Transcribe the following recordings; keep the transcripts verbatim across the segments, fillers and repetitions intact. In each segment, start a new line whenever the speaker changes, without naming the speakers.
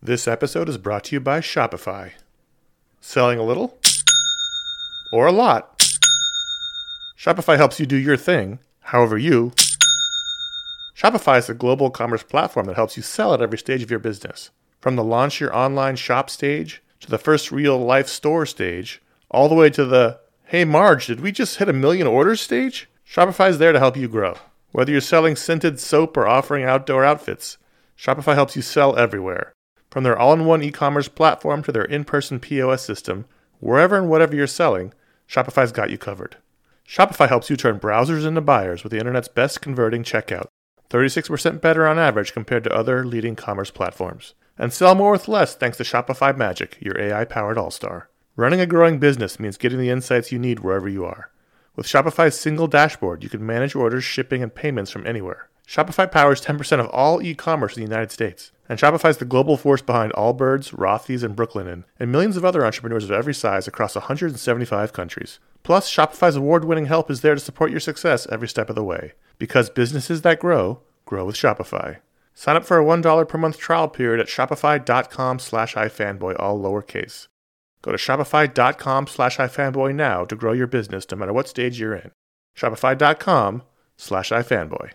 This episode is brought to you by Shopify. Selling a little? Or a lot? Shopify helps you do your thing, however you. Shopify is a global commerce platform that helps you sell at every stage of your business. From the launch your online shop stage, to the first real-life store stage, all the way to the, hey Marge, did we just hit a million orders stage? Shopify is there to help you grow. Whether you're selling scented soap or offering outdoor outfits, Shopify helps you sell everywhere. From their all-in-one e-commerce platform to their in-person P O S system, wherever and whatever you're selling, Shopify's got you covered. Shopify helps you turn browsers into buyers with the internet's best converting checkout, thirty-six percent better on average compared to other leading commerce platforms. And sell more with less thanks to Shopify Magic, your A I-powered all-star. Running a growing business means getting the insights you need wherever you are. With Shopify's single dashboard, you can manage orders, shipping, and payments from anywhere. Shopify powers ten percent of all e-commerce in the United States. And Shopify's the global force behind Allbirds, Rothy's, and Brooklinen, and millions of other entrepreneurs of every size across one hundred seventy-five countries. Plus, Shopify's award-winning help is there to support your success every step of the way. Because businesses that grow, grow with Shopify. Sign up for a one dollar per month trial period at shopify.com slash ifanboy, all lowercase. Go to shopify.com slash ifanboy now to grow your business no matter what stage you're in. Shopify.com slash ifanboy.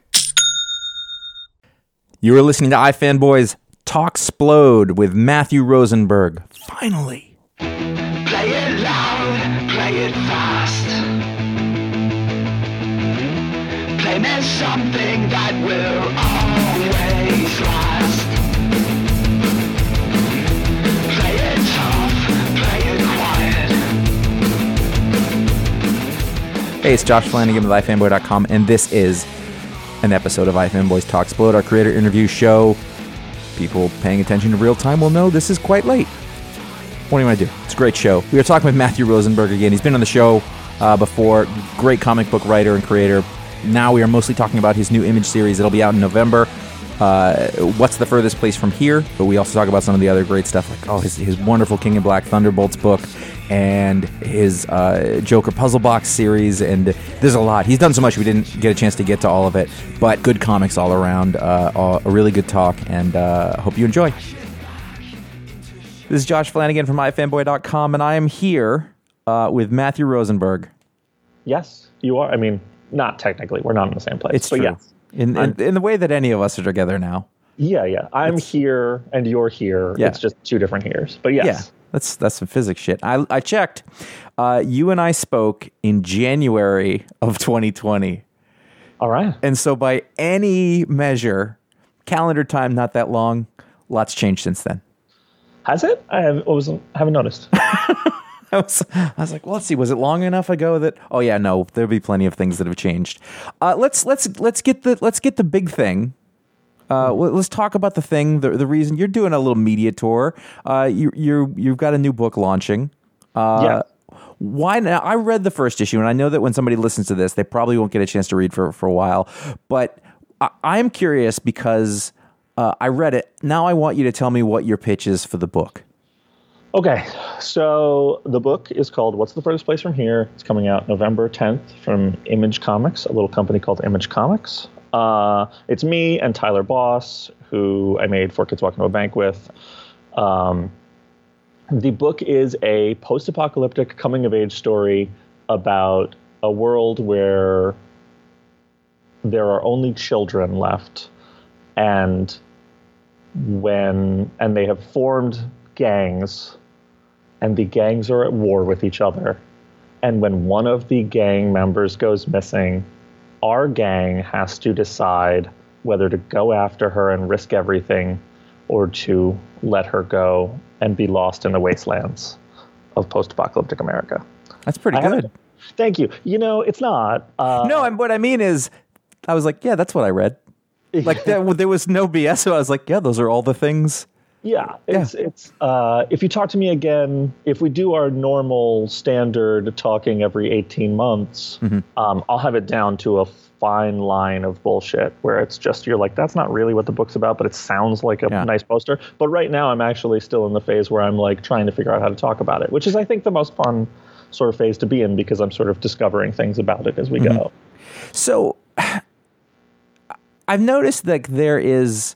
You are listening to iFanboys Talksplode with Matthew Rosenberg. Finally.
Play it loud, play it fast. Play me something that will always last. Play it tough, play it quiet.
Hey, it's Josh Flanagan with ifanboy dot com, and this is an episode of iFanboys Talksplode, our creator interview show. People paying attention to real time will know this is quite late. What do you want to do? It's a great show. We are talking with Matthew Rosenberg again. He's been on the show uh, before. Great comic book writer and creator. Now we are mostly talking about his new Image series. It'll be out in November. Uh, What's the Furthest Place from Here? But we also talk about some of the other great stuff, like oh, his, his wonderful King in Black Thunderbolts book and his uh, Joker Puzzle Box series. And there's a lot. He's done so much we didn't get a chance to get to all of it. But good comics all around. Uh, all, a really good talk, and uh, hope you enjoy. This is Josh Flanagan from i fanboy dot com, and I am here uh, with Matthew Rosenberg.
Yes, you are. I mean, not technically. We're not in the same place.
It's
but
true.
Yes.
In, in in the way that any of us are together now.
Yeah, yeah. I'm
It's-
here and you're here.
Yeah.
It's just two different heres. But yes.
Yeah, that's that's some physics shit. I I checked. Uh, you and I spoke in January of twenty twenty,
All right.
and so by any measure, calendar time not that long. Lots changed since then.
Has it? I have, wasn't, haven't noticed.
I was, I was like, well, let's see. Was it long enough ago that? Oh yeah, no. There'll be plenty of things that have changed. Uh, let's let's let's get the let's get the big thing. Uh, well, let's talk about the thing. The the reason you're doing a little media tour. Uh, you you you've got a new book launching. Uh,
Yeah.
Why now? I read the first issue, and I know that when somebody listens to this, they probably won't get a chance to read for for a while. But I, I'm curious because uh, I read it. Now I want you to tell me what your pitch is for the book.
Okay. So the book is called What's the Furthest Place from Here? It's coming out November tenth from Image Comics, a little company called Image Comics. Uh, it's me and Tyler Boss, who I made Four Kids Walk Into a Bank with. Um, the book is a post-apocalyptic coming-of-age story about a world where there are only children left, and when and they have formed gangs, and the gangs are at war with each other. And when one of the gang members goes missing, our gang has to decide whether to go after her and risk everything or to let her go and be lost in the wastelands of post-apocalyptic America.
That's pretty
I
good.
haven't- Thank you. You know, it's not. Uh,
No, I'm, what I mean is, I was like, yeah, that's what I read. Like there, there was no B S. So I was like, yeah, those are all the things.
Yeah, it's it's. Uh, if you talk to me again, if we do our normal standard talking every eighteen months,
Mm-hmm.
um, I'll have it down to a fine line of bullshit where it's just you're like, that's not really what the book's about, but it sounds like a
Yeah.
nice poster. But right now, I'm actually still in the phase where I'm like trying to figure out how to talk about it, which is I think the most fun sort of phase to be in because I'm sort of discovering things about it as we go.
So I've noticed that there is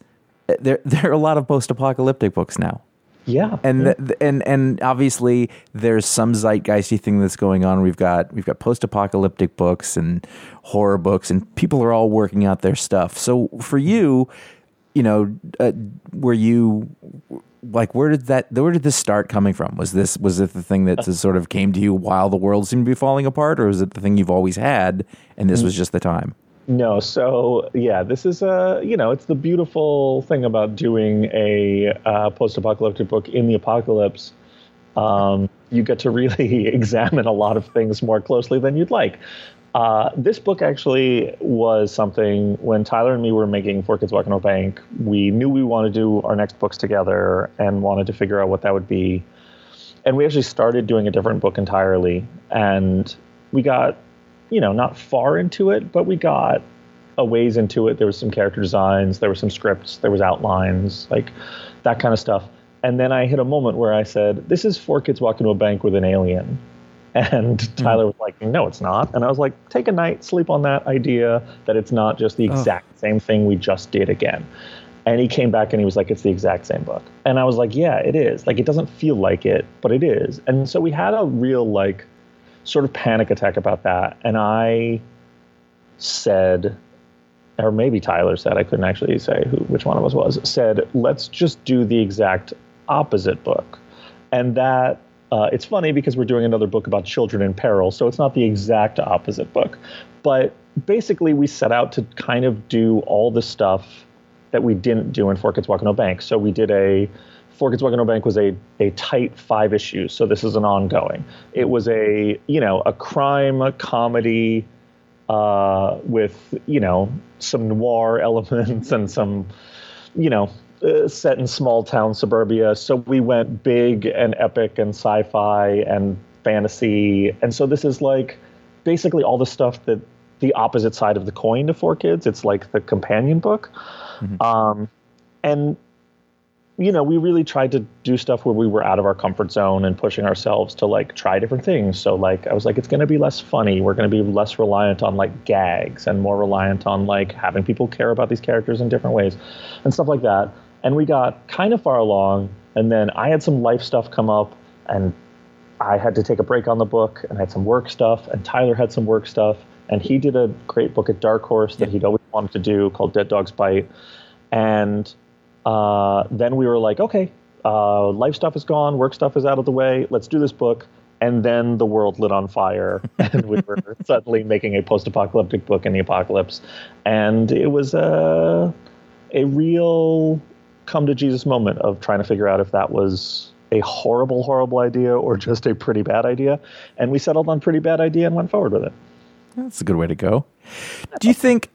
there there are a lot of post-apocalyptic books now.
Yeah,
and
yeah.
The, and and obviously there's some zeitgeisty thing that's going on. We've got we've got post-apocalyptic books and horror books, and people are all working out their stuff. So for you, you know, uh, were you like where did that where did this start coming from? Was this was it the thing that sort of came to you while the world seemed to be falling apart, or was it the thing you've always had and this was just the time?
No, so yeah, this is a, you know, it's the beautiful thing about doing a uh, post-apocalyptic book in the apocalypse. Um, you get to really examine a lot of things more closely than you'd like. Uh, this book actually was something when Tyler and me were making Four Kids Walking to a Bank, we knew we wanted to do our next books together and wanted to figure out what that would be. And we actually started doing a different book entirely. And we got, you know, not far into it, but we got a ways into it. There was some character designs, there were some scripts, there was outlines, like that kind of stuff. And then I hit a moment where I said, this is Four Kids Walking to a Bank with an alien. And mm. Tyler was like, no, it's not. And I was like, take a night, sleep on that idea that it's not just the exact oh. same thing we just did again. And he came back and he was like, it's the exact same book. And I was like, yeah, it is. Like, it doesn't feel like it, but it is. And so we had a real, like, sort of panic attack about that. And I said, or maybe Tyler said, I couldn't actually say who, which one of us was, said, let's just do the exact opposite book. And that, uh, it's funny because we're doing another book about children in peril. So it's not the exact opposite book. But basically we set out to kind of do all the stuff that we didn't do in Four Kids Walking to a Bank. So we did a Four Kids Walking to a Bank was a, a tight five issues. So this is an ongoing. It was a, you know, a crime a comedy uh, with, you know, some noir elements and some, you know, uh, set in small town suburbia. So we went big and epic and sci-fi and fantasy. And so this is like basically all the stuff that the opposite side of the coin to Four Kids. It's like the companion book. Mm-hmm. Um, and you know, we really tried to do stuff where we were out of our comfort zone and pushing ourselves to like try different things. So like, I was like, it's going to be less funny. We're going to be less reliant on like gags and more reliant on like having people care about these characters in different ways and stuff like that. And we got kind of far along. And then I had some life stuff come up and I had to take a break on the book and I had some work stuff and Tyler had some work stuff. And he did a great book at Dark Horse that he'd always wanted to do called Dead Dogs Bite. And Uh, then we were like, okay, uh, life stuff is gone, work stuff is out of the way, let's do this book. And then the world lit on fire, and we were suddenly making a post-apocalyptic book in the apocalypse. And it was a, a real come-to-Jesus moment of trying to figure out if that was a horrible, horrible idea or just a pretty bad idea. And we settled on pretty bad idea and went forward with it.
That's a good way to go. Do you think...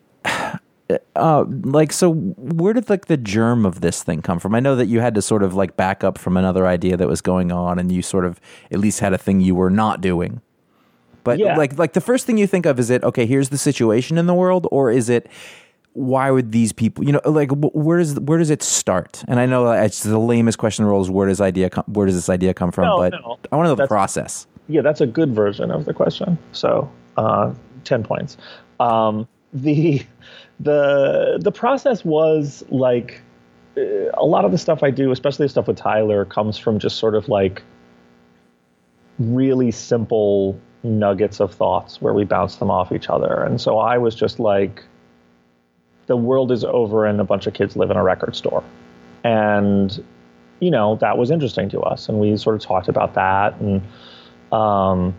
Uh, like, so where did like the germ of this thing come from? I know that you had to sort of like back up from another idea that was going on and you sort of at least had a thing you were not doing. But yeah. like, like the first thing you think of, is it, okay, here's the situation in the world, or is it, why would these people, you know, like where does, where does it start? And I know it's the lamest question in the world is where does idea come, where does this idea come from?
No,
but
no.
I want to know the
That's,
process.
Yeah, that's a good version of the question. So, uh, ten points. Um, the, The the process was like a lot of the stuff I do, especially the stuff with Tyler, comes from just sort of like really simple nuggets of thoughts where we bounce them off each other. And so I was just like, the world is over and a bunch of kids live in a record store. And, you know, that was interesting to us. And we sort of talked about that. And, um,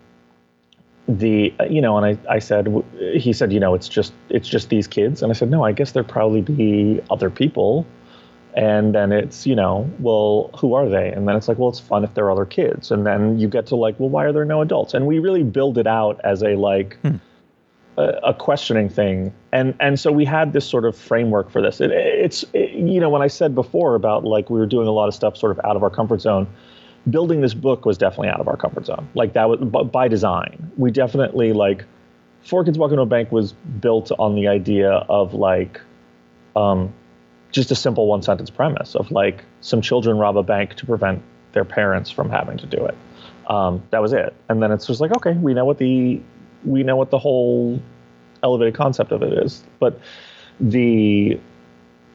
the, you know, and I, I said, he said, you know, it's just, it's just these kids. And I said, no, I guess there'd probably be other people. And then it's, you know, well, who are they? And then it's like, well, it's fun if there are other kids. And then you get to like, well, why are there no adults? And we really build it out as a, like, hmm. a, a questioning thing. And, and so we had this sort of framework for this. It, it's, it, you know, when I said before about like, we were doing a lot of stuff sort of out of our comfort zone, building this book was definitely out of our comfort zone. Like that was by design. We definitely like Four Kids Walking to a Bank was built on the idea of like, um, just a simple one sentence premise of like some children rob a bank to prevent their parents from having to do it. Um, that was it. And then it's just like, okay, we know what the, we know what the whole elevated concept of it is, but the,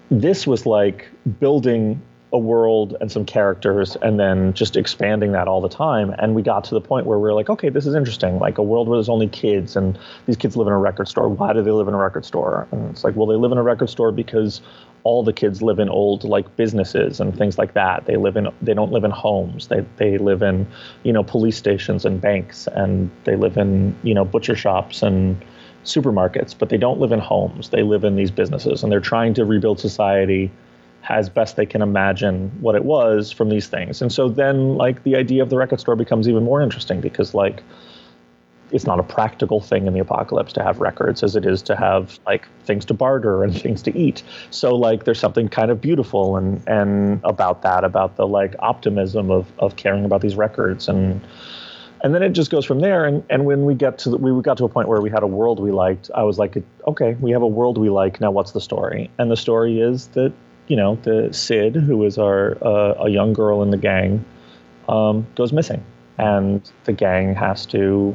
this was like building a world and some characters and then just expanding that all the time. And we got to the point where we were like, okay, this is interesting. Like a world where there's only kids and these kids live in a record store. Why do they live in a record store? And it's like, well, they live in a record store because all the kids live in old like businesses and things like that. They live in, they don't live in homes. They, they live in, you know, police stations and banks, and they live in, you know, butcher shops and supermarkets, but they don't live in homes. They live in these businesses, and they're trying to rebuild society as best they can imagine what it was from these things. And so then like the idea of the record store becomes even more interesting, because like it's not a practical thing in the apocalypse to have records as it is to have like things to barter and things to eat. So like there's something kind of beautiful and and about that, about the like optimism of of caring about these records. And and then it just goes from there. And and when we get to the, we got to a point where we had a world we liked, I was like, okay, we have a world we like. Now what's the story? And the story is that, you know, the Sid, who is our uh, a young girl in the gang, um, goes missing, and the gang has to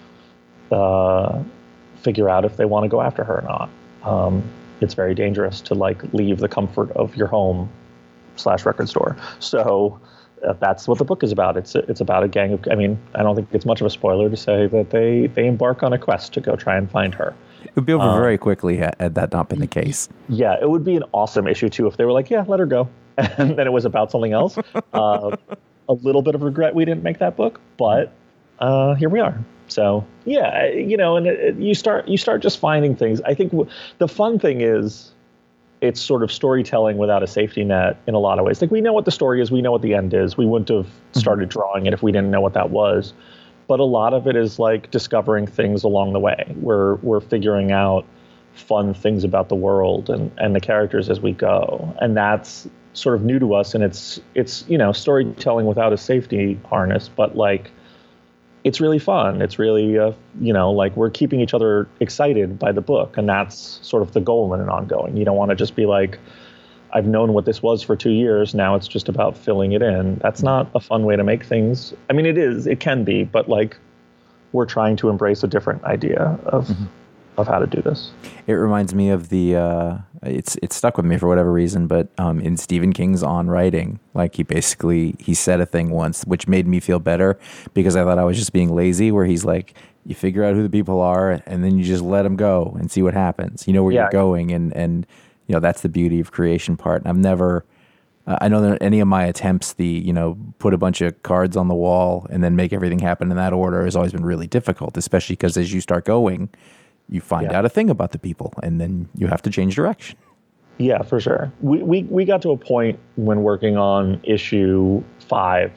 uh, figure out if they want to go after her or not. Um, it's very dangerous to like leave the comfort of your home slash record store. So uh, that's what the book is about. It's it's about a gang of. I mean, I don't think it's much of a spoiler to say that they they embark on a quest to go try and find her.
It would be over
um,
very quickly had, had that not been the case.
Yeah, it would be an awesome issue too if they were like, yeah, let her go, and then it was about something else. Uh, a little bit of regret we didn't make that book, but uh, here we are. So yeah, you know, and it, it, you start you start just finding things. I think w- the fun thing is it's sort of storytelling without a safety net in a lot of ways. Like we know what the story is, we know what the end is. We wouldn't have started drawing it if we didn't know what that was. But a lot of it is like discovering things along the way. We're we're figuring out fun things about the world and, and the characters as we go. And that's sort of new to us. And it's it's, you know, storytelling without a safety harness, but like it's really fun. It's really, uh, you know, like we're keeping each other excited by the book. And that's sort of the goal in an ongoing. You don't want to just be like, I've known what this was for two years. Now it's just about filling it in. That's not a fun way to make things. I mean, it is, it can be, but like we're trying to embrace a different idea of mm-hmm. of how to do this.
It reminds me of the, uh, it's it's stuck with me for whatever reason, but um, in Stephen King's On Writing, like he basically, he said a thing once, which made me feel better because I thought I was just being lazy, where he's like, you figure out who the people are and then you just let them go and see what happens. You know where yeah. you're going, and, and, you know, that's the beauty of creation part. And I've never, uh, I know that any of my attempts, the, you know, put a bunch of cards on the wall and then make everything happen in that order has always been really difficult, especially because as you start going, you find yeah. out a thing about the people and then you have to change direction.
Yeah, for sure. We, we, we got to a point when working on issue five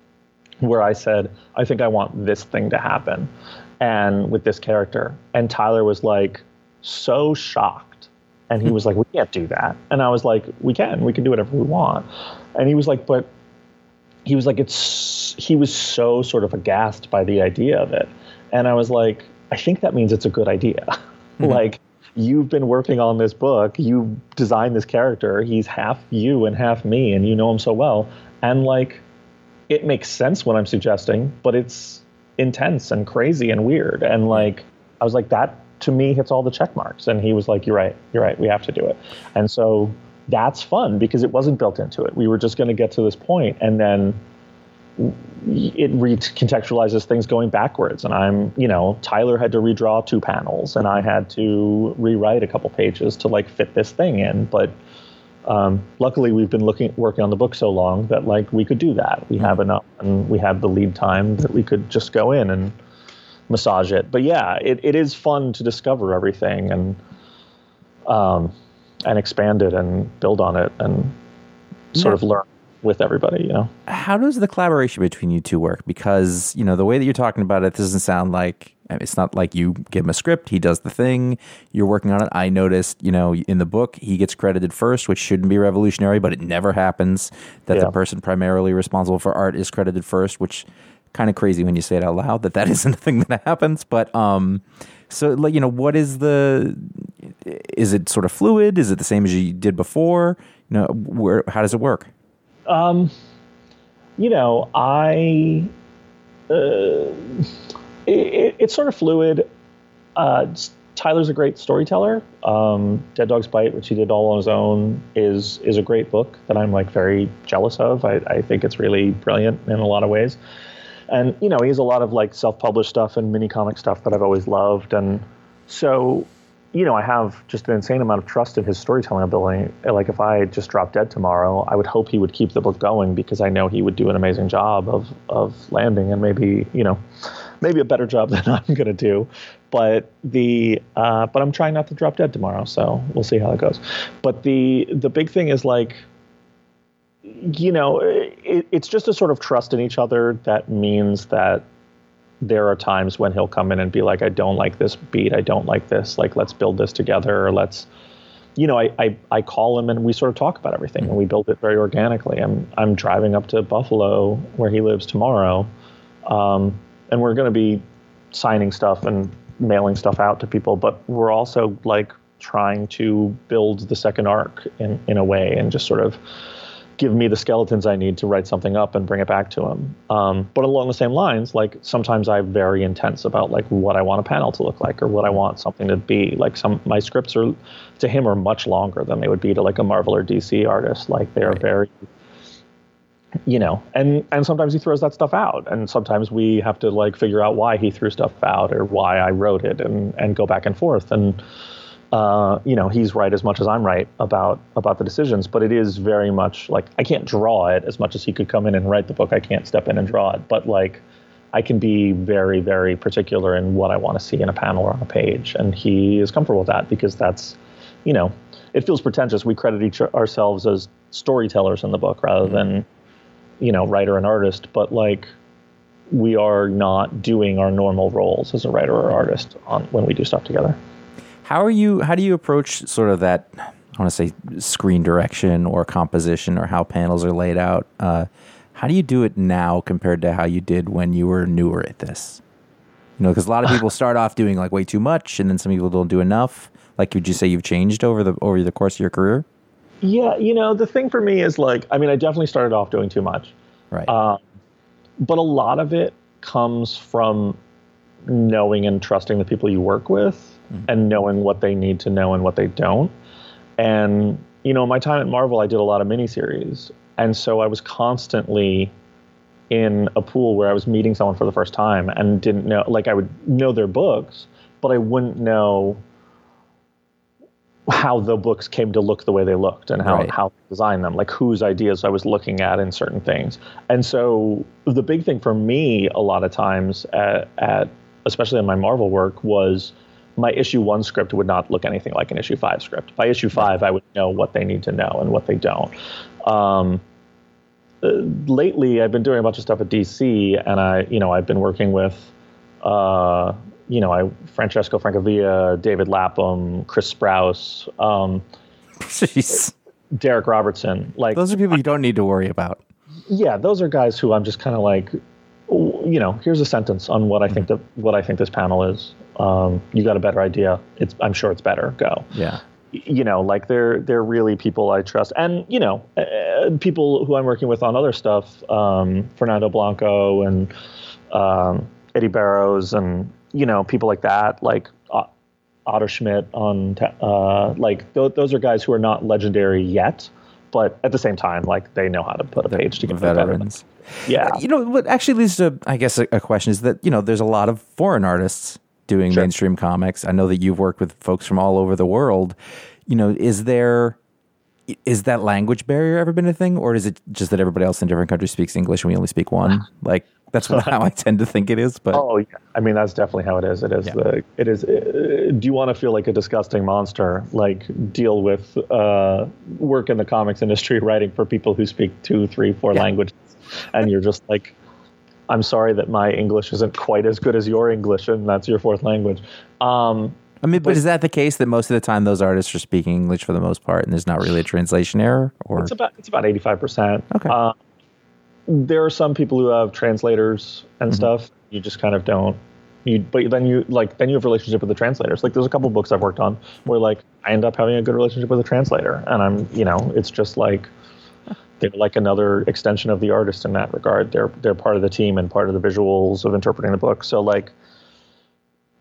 where I said, I think I want this thing to happen. And with this character. And Tyler was like so shocked. And he was like, we can't do that. And I was like, we can. We can do whatever we want. And he was like, but he was like, it's, he was so sort of aghast by the idea of it. And I was like, I think that means it's a good idea. Mm-hmm. Like, you've been working on this book. You designed this character. He's half you and half me, and you know him so well. And like, it makes sense what I'm suggesting, but it's intense and crazy and weird. And like, I was like, that to me hits all the check marks. And he was like, you're right, you're right, we have to do it. And so that's fun because it wasn't built into it. We were just going to get to this point, and then it recontextualizes things going backwards. And I'm, you know, Tyler had to redraw two panels and I had to rewrite a couple pages to like fit this thing in. But um, luckily we've been looking, working on the book so long that like we could do that. We have enough, and we had the lead time that we could just go in and massage it. But yeah, it, it is fun to discover everything and um, and expand it and build on it and sort yeah. of learn with everybody, you know.
How does the collaboration between you two work? Because, you know, the way that you're talking about it doesn't sound like, it's not like you give him a script, he does the thing, you're working on it. I noticed, you know, in the book, he gets credited first, which shouldn't be revolutionary, but it never happens that yeah. the person primarily responsible for art is credited first, which kind of crazy when you say it out loud that that isn't a thing that happens. But um, so, like, you know, what is the, is it sort of fluid? Is it the same as you did before? You know, where, how does it work?
Um, you know, I, uh, it, it's sort of fluid. Uh, Tyler's a great storyteller. Um, Dead Dog's Bite, which he did all on his own, is is a great book that I'm like very jealous of. I, I think it's really brilliant in a lot of ways. And, you know, he has a lot of like self-published stuff and mini comic stuff that I've always loved. And so, you know, I have just an insane amount of trust in his storytelling ability. Like if I just dropped dead tomorrow, I would hope he would keep the book going because I know he would do an amazing job of, of landing and maybe, you know, maybe a better job than I'm going to do. But the uh, but I'm trying not to drop dead tomorrow, so we'll see how it goes. But the the big thing is like, you know, it, it's just a sort of trust in each other that means that there are times when he'll come in and be like, I don't like this beat, I don't like this, like let's build this together, or let's, you know, I, I, I call him and we sort of talk about everything and we build it very organically. I'm I'm driving up to Buffalo where he lives tomorrow, um, and we're going to be signing stuff and mailing stuff out to people, but we're also like trying to build the second arc in, in a way and just sort of give me the skeletons I need to write something up and bring it back to him. Um, but along the same lines, like sometimes I'm very intense about like what I want a panel to look like or what I want something to be. Like some my scripts are to him are much longer than they would be to like a Marvel or D C artist. Like they're right. very, you know, and and sometimes he throws that stuff out, and sometimes we have to like figure out why he threw stuff out or why I wrote it, and and go back and forth. And uh, you know, he's right as much as I'm right about about the decisions, but it is very much like I can't draw it as much as he could come in and write the book. I can't step in and draw it, but like I can be very, very particular in what I want to see in a panel or on a page, and he is comfortable with that because that's, you know, it feels pretentious. We credit each ourselves as storytellers in the book rather than, you know, writer and artist, but like we are not doing our normal roles as a writer or artist on when we do stuff together.
How are you, how do you approach sort of that, I want to say screen direction or composition or how panels are laid out? Uh, how do you do it now compared to how you did when you were newer at this? You know, because a lot of people start off doing like way too much and then some people don't do enough. Like, would you say you've changed over the, over the course of your career?
Yeah, you know, the thing for me is like, I mean, I definitely started off doing too much.
Right.
Um, but a lot of it comes from knowing and trusting the people you work with mm-hmm. and knowing what they need to know and what they don't. And, you know, my time at Marvel, I did a lot of miniseries. And so I was constantly in a pool where I was meeting someone for the first time and didn't know, like I would know their books, but I wouldn't know how the books came to look the way they looked and how,
right.
how to design them, like whose ideas I was looking at in certain things. And so the big thing for me a lot of times at, at especially in my Marvel work was my issue one script would not look anything like an issue five script. By issue five, I would know what they need to know and what they don't. Um, uh, lately, I've been doing a bunch of stuff at D C, and I, you know, I've been working with, uh, you know, I Francesco Francavilla, David Lapham, Chris Sprouse, um,
Jeez.
Derek Robertson. Like
those are people you don't need to worry about.
Yeah, those are guys who I'm just kind of like, you know, here's a sentence on what I think that what I think this panel is. Um, you got a better idea? It's I'm sure it's better. Go.
Yeah.
You know, like they're they're really people I trust, and you know, uh, people who I'm working with on other stuff, um, Fernando Blanco and um, Eddie Barrows, and you know, people like that, like uh, Otto Schmidt on, uh, like th- those are guys who are not legendary yet, but at the same time, like they know how to put a page together.
Veterans.
Yeah.
You know, what actually leads to, I guess, a, a question is that, you know, there's a lot of foreign artists doing
Sure.
mainstream comics. I know that you've worked with folks from all over the world. You know, is there, is that language barrier ever been a thing? Or is it just that everybody else in different countries speaks English and we only speak one? Like, that's what, how I tend to think it is. But
oh, yeah. I mean, that's definitely how it is. It is
yeah.
the, it is, uh, do you want to feel like a disgusting monster? Like deal with, uh, work in the comics industry, writing for people who speak two, three, four
yeah.
languages. And you're just like, I'm sorry that my English isn't quite as good as your English, and that's your fourth language. Um,
I mean, but, but is that the case that most of the time those artists are speaking English for the most part, and there's not really a translation error? Or
it's about it's about eighty-five percent.
Okay.
Uh, there are some people who have translators and
mm-hmm.
stuff. You just kind of don't. You, but then you like then you have a relationship with the translators. Like there's a couple books I've worked on where like I end up having a good relationship with a translator, and I'm you know it's just like. They're like another extension of the artist in that regard. They're they're part of the team and part of the visuals of interpreting the book. So like,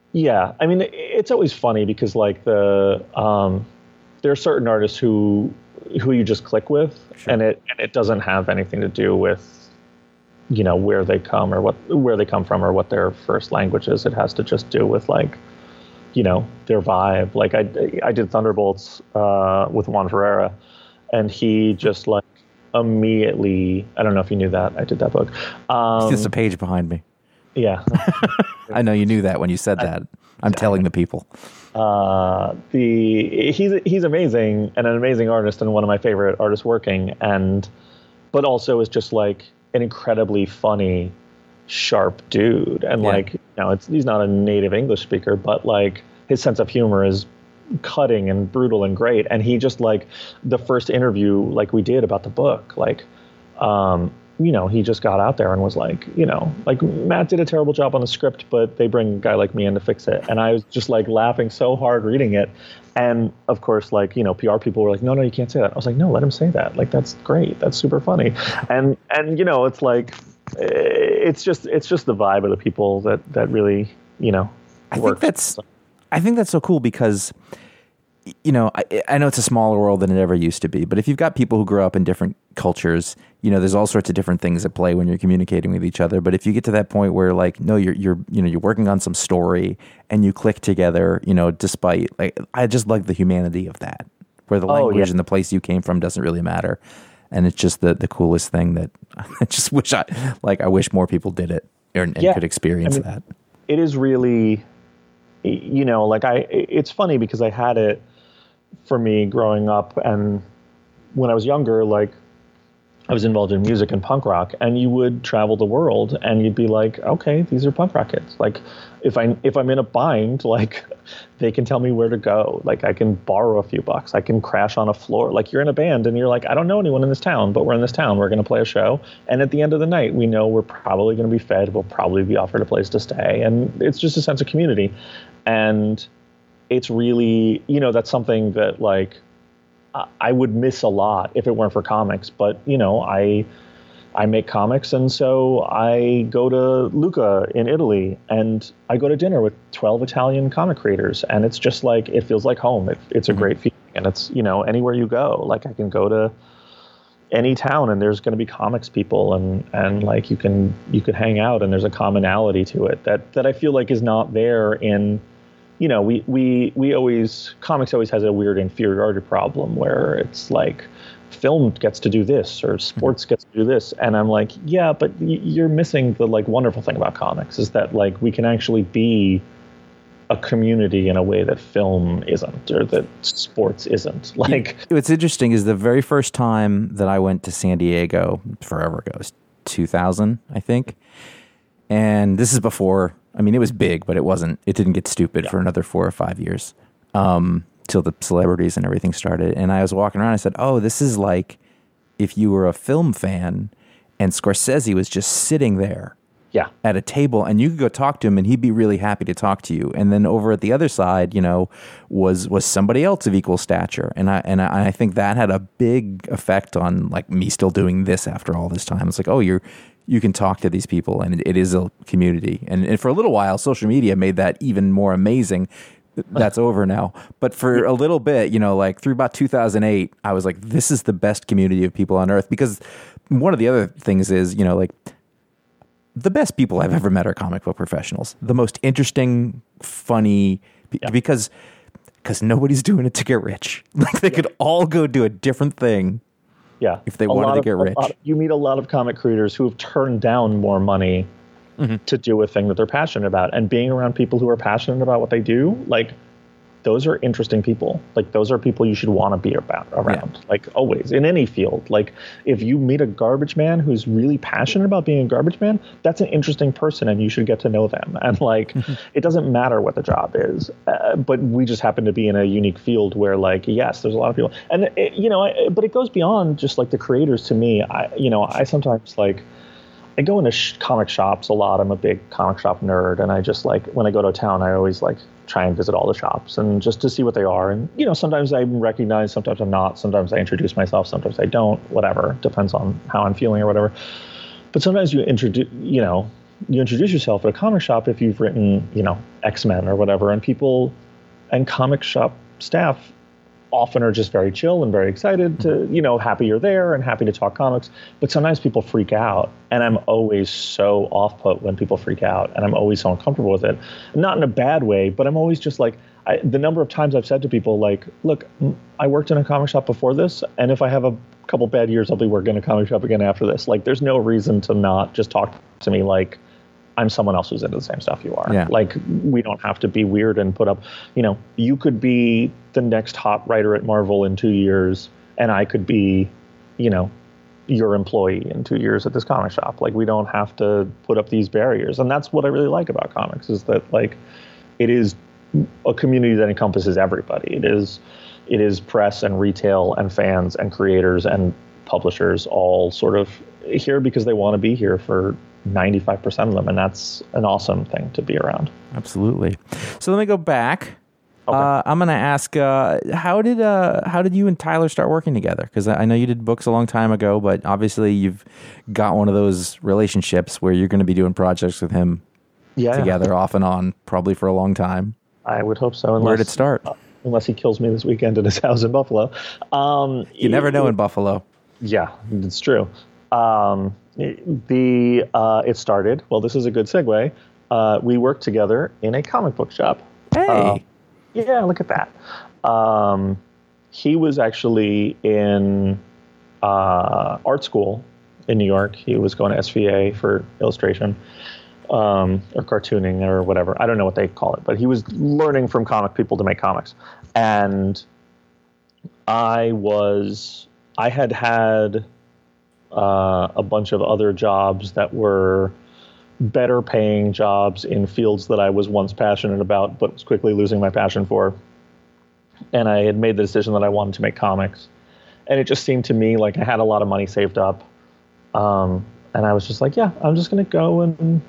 Yeah, I mean, it's always funny because like the um, there are certain artists who who you just click with,
Sure.
and it and it doesn't have anything to do with you know where they come or what where they come from or what their first language is. It has to just do with like you know their vibe. Like I I did Thunderbolts uh, with Juan Ferreira, and he just like immediately. I don't know if you knew that I did that book. Um,
It's a page behind me.
yeah.
I know you knew that when you said that. I'm telling the people.
Uh, the he's he's amazing and an amazing artist and one of my favorite artists working, and but also is just like an incredibly funny, sharp dude. And
Yeah.
like you know, it's he's not a native English speaker, but like his sense of humor is cutting and brutal and great. And he just like the first interview like we did about the book, like um, you know, he just got out there and was like, you know, like Matt did a terrible job on the script, but they bring a guy like me in to fix it. And I was just like laughing so hard reading it. And of course, like, you know, P R people were like, no, no, you can't say that. I was like, no, let him say that. Like, that's great. That's super funny. And, and, you know, it's like, it's just, it's just the vibe of the people that, that really, you know,
I
works.
think that's, I think that's so cool because, you know, I, I know it's a smaller world than it ever used to be, but if you've got people who grow up in different cultures, you know, there's all sorts of different things at play when you're communicating with each other. But if you get to that point where like, no, you're, you're, you know, you're working on some story and you click together, you know, despite like, I just like the humanity of that, where the
Oh,
language
yeah.
and the place you came from doesn't really matter. And it's just the, the coolest thing that I just wish I, like, I wish more people did it or, and
Yeah.
could experience
I mean,
that.
It is really, you know, like I, it's funny because I had it for me growing up, and when I was younger, like I was involved in music and punk rock, and you would travel the world and you'd be like, okay, these are punk rock kids. Like if I, if I'm in a bind, like they can tell me where to go. Like I can borrow a few bucks. I can crash on a floor. Like you're in a band and you're like, I don't know anyone in this town, but we're in this town. We're going to play a show. And at the end of the night, we know we're probably going to be fed. We'll probably be offered a place to stay. And it's just a sense of community. And it's really, you know, that's something that like I- I would miss a lot if it weren't for comics. But, you know, I I make comics, and so I go to Lucca in Italy, and I go to dinner with twelve Italian comic creators, and it's just like, it feels like home. It, it's a great feeling, and it's, you know, anywhere you go, like I can go to any town and there's going to be comics people, and and like you can you could hang out, and there's a commonality to it that that I feel like is not there in, you know, we we we always, comics always has a weird inferiority problem where it's like film gets to do this or sports gets to do this, and I'm like, yeah, but y- you're missing the like wonderful thing about comics is that like we can actually be a community in a way that film isn't, or that sports isn't. Like,
What's interesting is the very first time that I went to San Diego, forever ago, it was two thousand, I think. And this is before, I mean, it was big, but it wasn't, it didn't get stupid for another four or five years um, till the celebrities and everything started. And I was walking around, I said, oh, this is like if you were a film fan and Scorsese was just sitting there
yeah,
at a table and you could go talk to him and he'd be really happy to talk to you. And then over at the other side, you know, was was somebody else of equal stature. And I and I, I think that had a big effect on like me still doing this after all this time. It's like, oh, you're you can talk to these people and it, it is a community. And, and for a little while, social media made that even more amazing. That's over now. But for a little bit, you know, like through about two thousand eight, I was like, this is the best community of people on earth. Because one of the other things is, you know, like, the best people I've ever met are comic book professionals. The most interesting, funny,
Yeah.
because because nobody's doing it to get rich. Like they could all go do a different thing
yeah.
if they
A
wanted
lot
to
of-
get
a
rich.
lot- you meet a lot of comic creators who have turned down more money to do a thing that they're passionate about, and being around people who are passionate about what they do, like those are interesting people. Like those are people you should want to be about around, like always in any field. Like if you meet a garbage man who's really passionate about being a garbage man, that's an interesting person and you should get to know them. And like, it doesn't matter what the job is, uh, but we just happen to be in a unique field where like, yes, there's a lot of people, and it, you know, I, but it goes beyond just like the creators to me. I, you know, I sometimes like, I go into sh- comic shops a lot. I'm a big comic shop nerd, and I just like when I go to a town, I always like try and visit all the shops and just to see what they are. And you know, sometimes I'm recognized, sometimes I'm not. Sometimes I introduce myself, sometimes I don't. Whatever, depends on how I'm feeling or whatever. But sometimes you introduce, you know, you introduce yourself at a comic shop if you've written, you know, X-Men or whatever, and people and comic shop staff often are just very chill and very excited to, you know, happy you're there and happy to talk comics. But sometimes people freak out, and I'm always so off-put when people freak out, and I'm always so uncomfortable with it. Not in a bad way, but I'm always just like, I, the number of times I've said to people, like, look, I worked in a comic shop before this, and if I have a couple bad years, I'll be working in a comic shop again after this. Like, there's no reason to not just talk to me like I'm someone else who's into the same stuff you are.
Yeah.
Like, we don't have to be weird and put up, you know, you could be the next hot writer at Marvel in two years, and I could be, you know, your employee in two years at this comic shop. Like, we don't have to put up these barriers. And that's what I really like about comics, is that, like, it is a community that encompasses everybody. It is, it is press and retail and fans and creators and publishers all sort of here because they want to be here for ninety-five percent of them. And that's an awesome thing to be around.
Absolutely. So let me go back.
Okay.
Uh, I'm going to ask, uh, how did uh, how did you and Tyler start working together? Because I know you did books a long time ago, but obviously you've got one of those relationships where you're going to be doing projects with him
Yeah.
together off and on, probably for a long time.
I would hope so. Unless,
Where did it start?
Uh, unless he kills me this weekend at his house in Buffalo. Um,
You never know in Buffalo.
Yeah, it's true. Um, the uh, it started. Well, this is a good segue. Uh, we worked together in a comic book shop.
Hey.
Uh, yeah, look at that. Um, he was actually in uh, art school in New York. He was going to S V A for illustration. Um, or cartooning or whatever. I don't know what they call it, but he was learning from comic people to make comics. And I was, I had had uh, a bunch of other jobs that were better paying jobs in fields that I was once passionate about, but was quickly losing my passion for. And I had made the decision that I wanted to make comics. And it just seemed to me like I had a lot of money saved up. Um, and I was just like, yeah, I'm just going to go and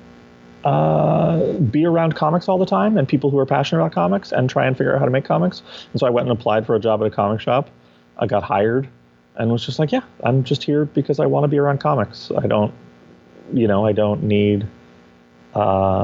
uh, be around comics all the time and people who are passionate about comics and try and figure out how to make comics. And so I went and applied for a job at a comic shop. I got hired and was just like, yeah, I'm just here because I want to be around comics. I don't, you know, I don't need, uh,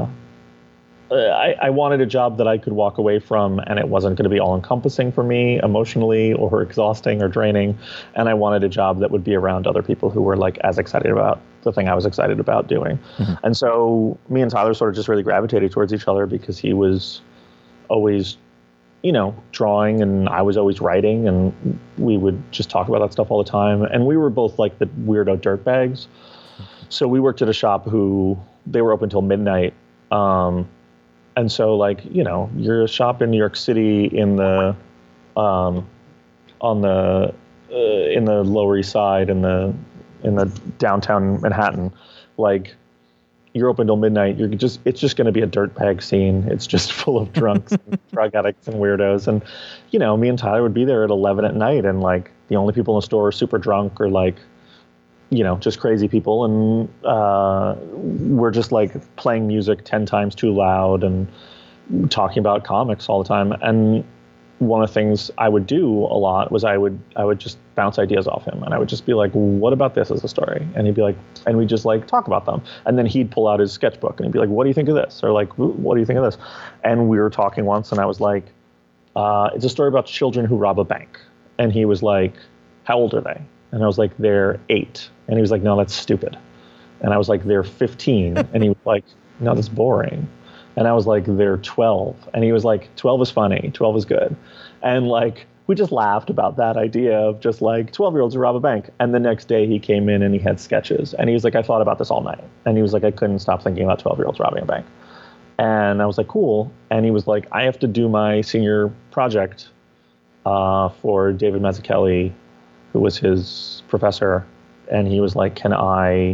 I, I wanted a job that I could walk away from and it wasn't going to be all encompassing for me emotionally or exhausting or draining. And I wanted a job that would be around other people who were like as excited about the thing I was excited about doing. Mm-hmm. And so me and Tyler sort of just really gravitated towards each other because he was always, you know, drawing and I was always writing and we would just talk about that stuff all the time. And we were both like the weirdo dirtbags. So we worked at a shop who they were open till midnight. Um, And so, like, you know, you're a shop in New York City in the, um, on the, uh, in the Lower East Side, in the, in the downtown Manhattan, like, you're open till midnight. You're just, it's just going to be a dirtbag scene. It's just full of drunks, and drug addicts, and weirdos. And, you know, me and Tyler would be there at eleven at night, and like, the only people in the store are super drunk or like, you know, just crazy people. And uh, we're just like playing music ten times too loud and talking about comics all the time. And one of the things I would do a lot was I would I would just bounce ideas off him. And I would just be like, what about this as a story? And he'd be like, and we'd just like talk about them. And then he'd pull out his sketchbook and he'd be like, what do you think of this? Or like, what do you think of this? And we were talking once and I was like, uh, it's a story about children who rob a bank. And he was like, how old are they? And I was like, they're eight. And he was like, no, that's stupid. And I was like, they're fifteen. And he was like, no, that's boring. And I was like, they're twelve. And he was like, twelve is funny. twelve is good. And like, we just laughed about that idea of just like twelve-year-olds who rob a bank. And the next day he came in and he had sketches. And he was like, I thought about this all night. And he was like, I couldn't stop thinking about twelve-year-olds robbing a bank. And I was like, cool. And he was like, I have to do my senior project uh, for David Mazzucchelli, who was his professor. And he was like, can I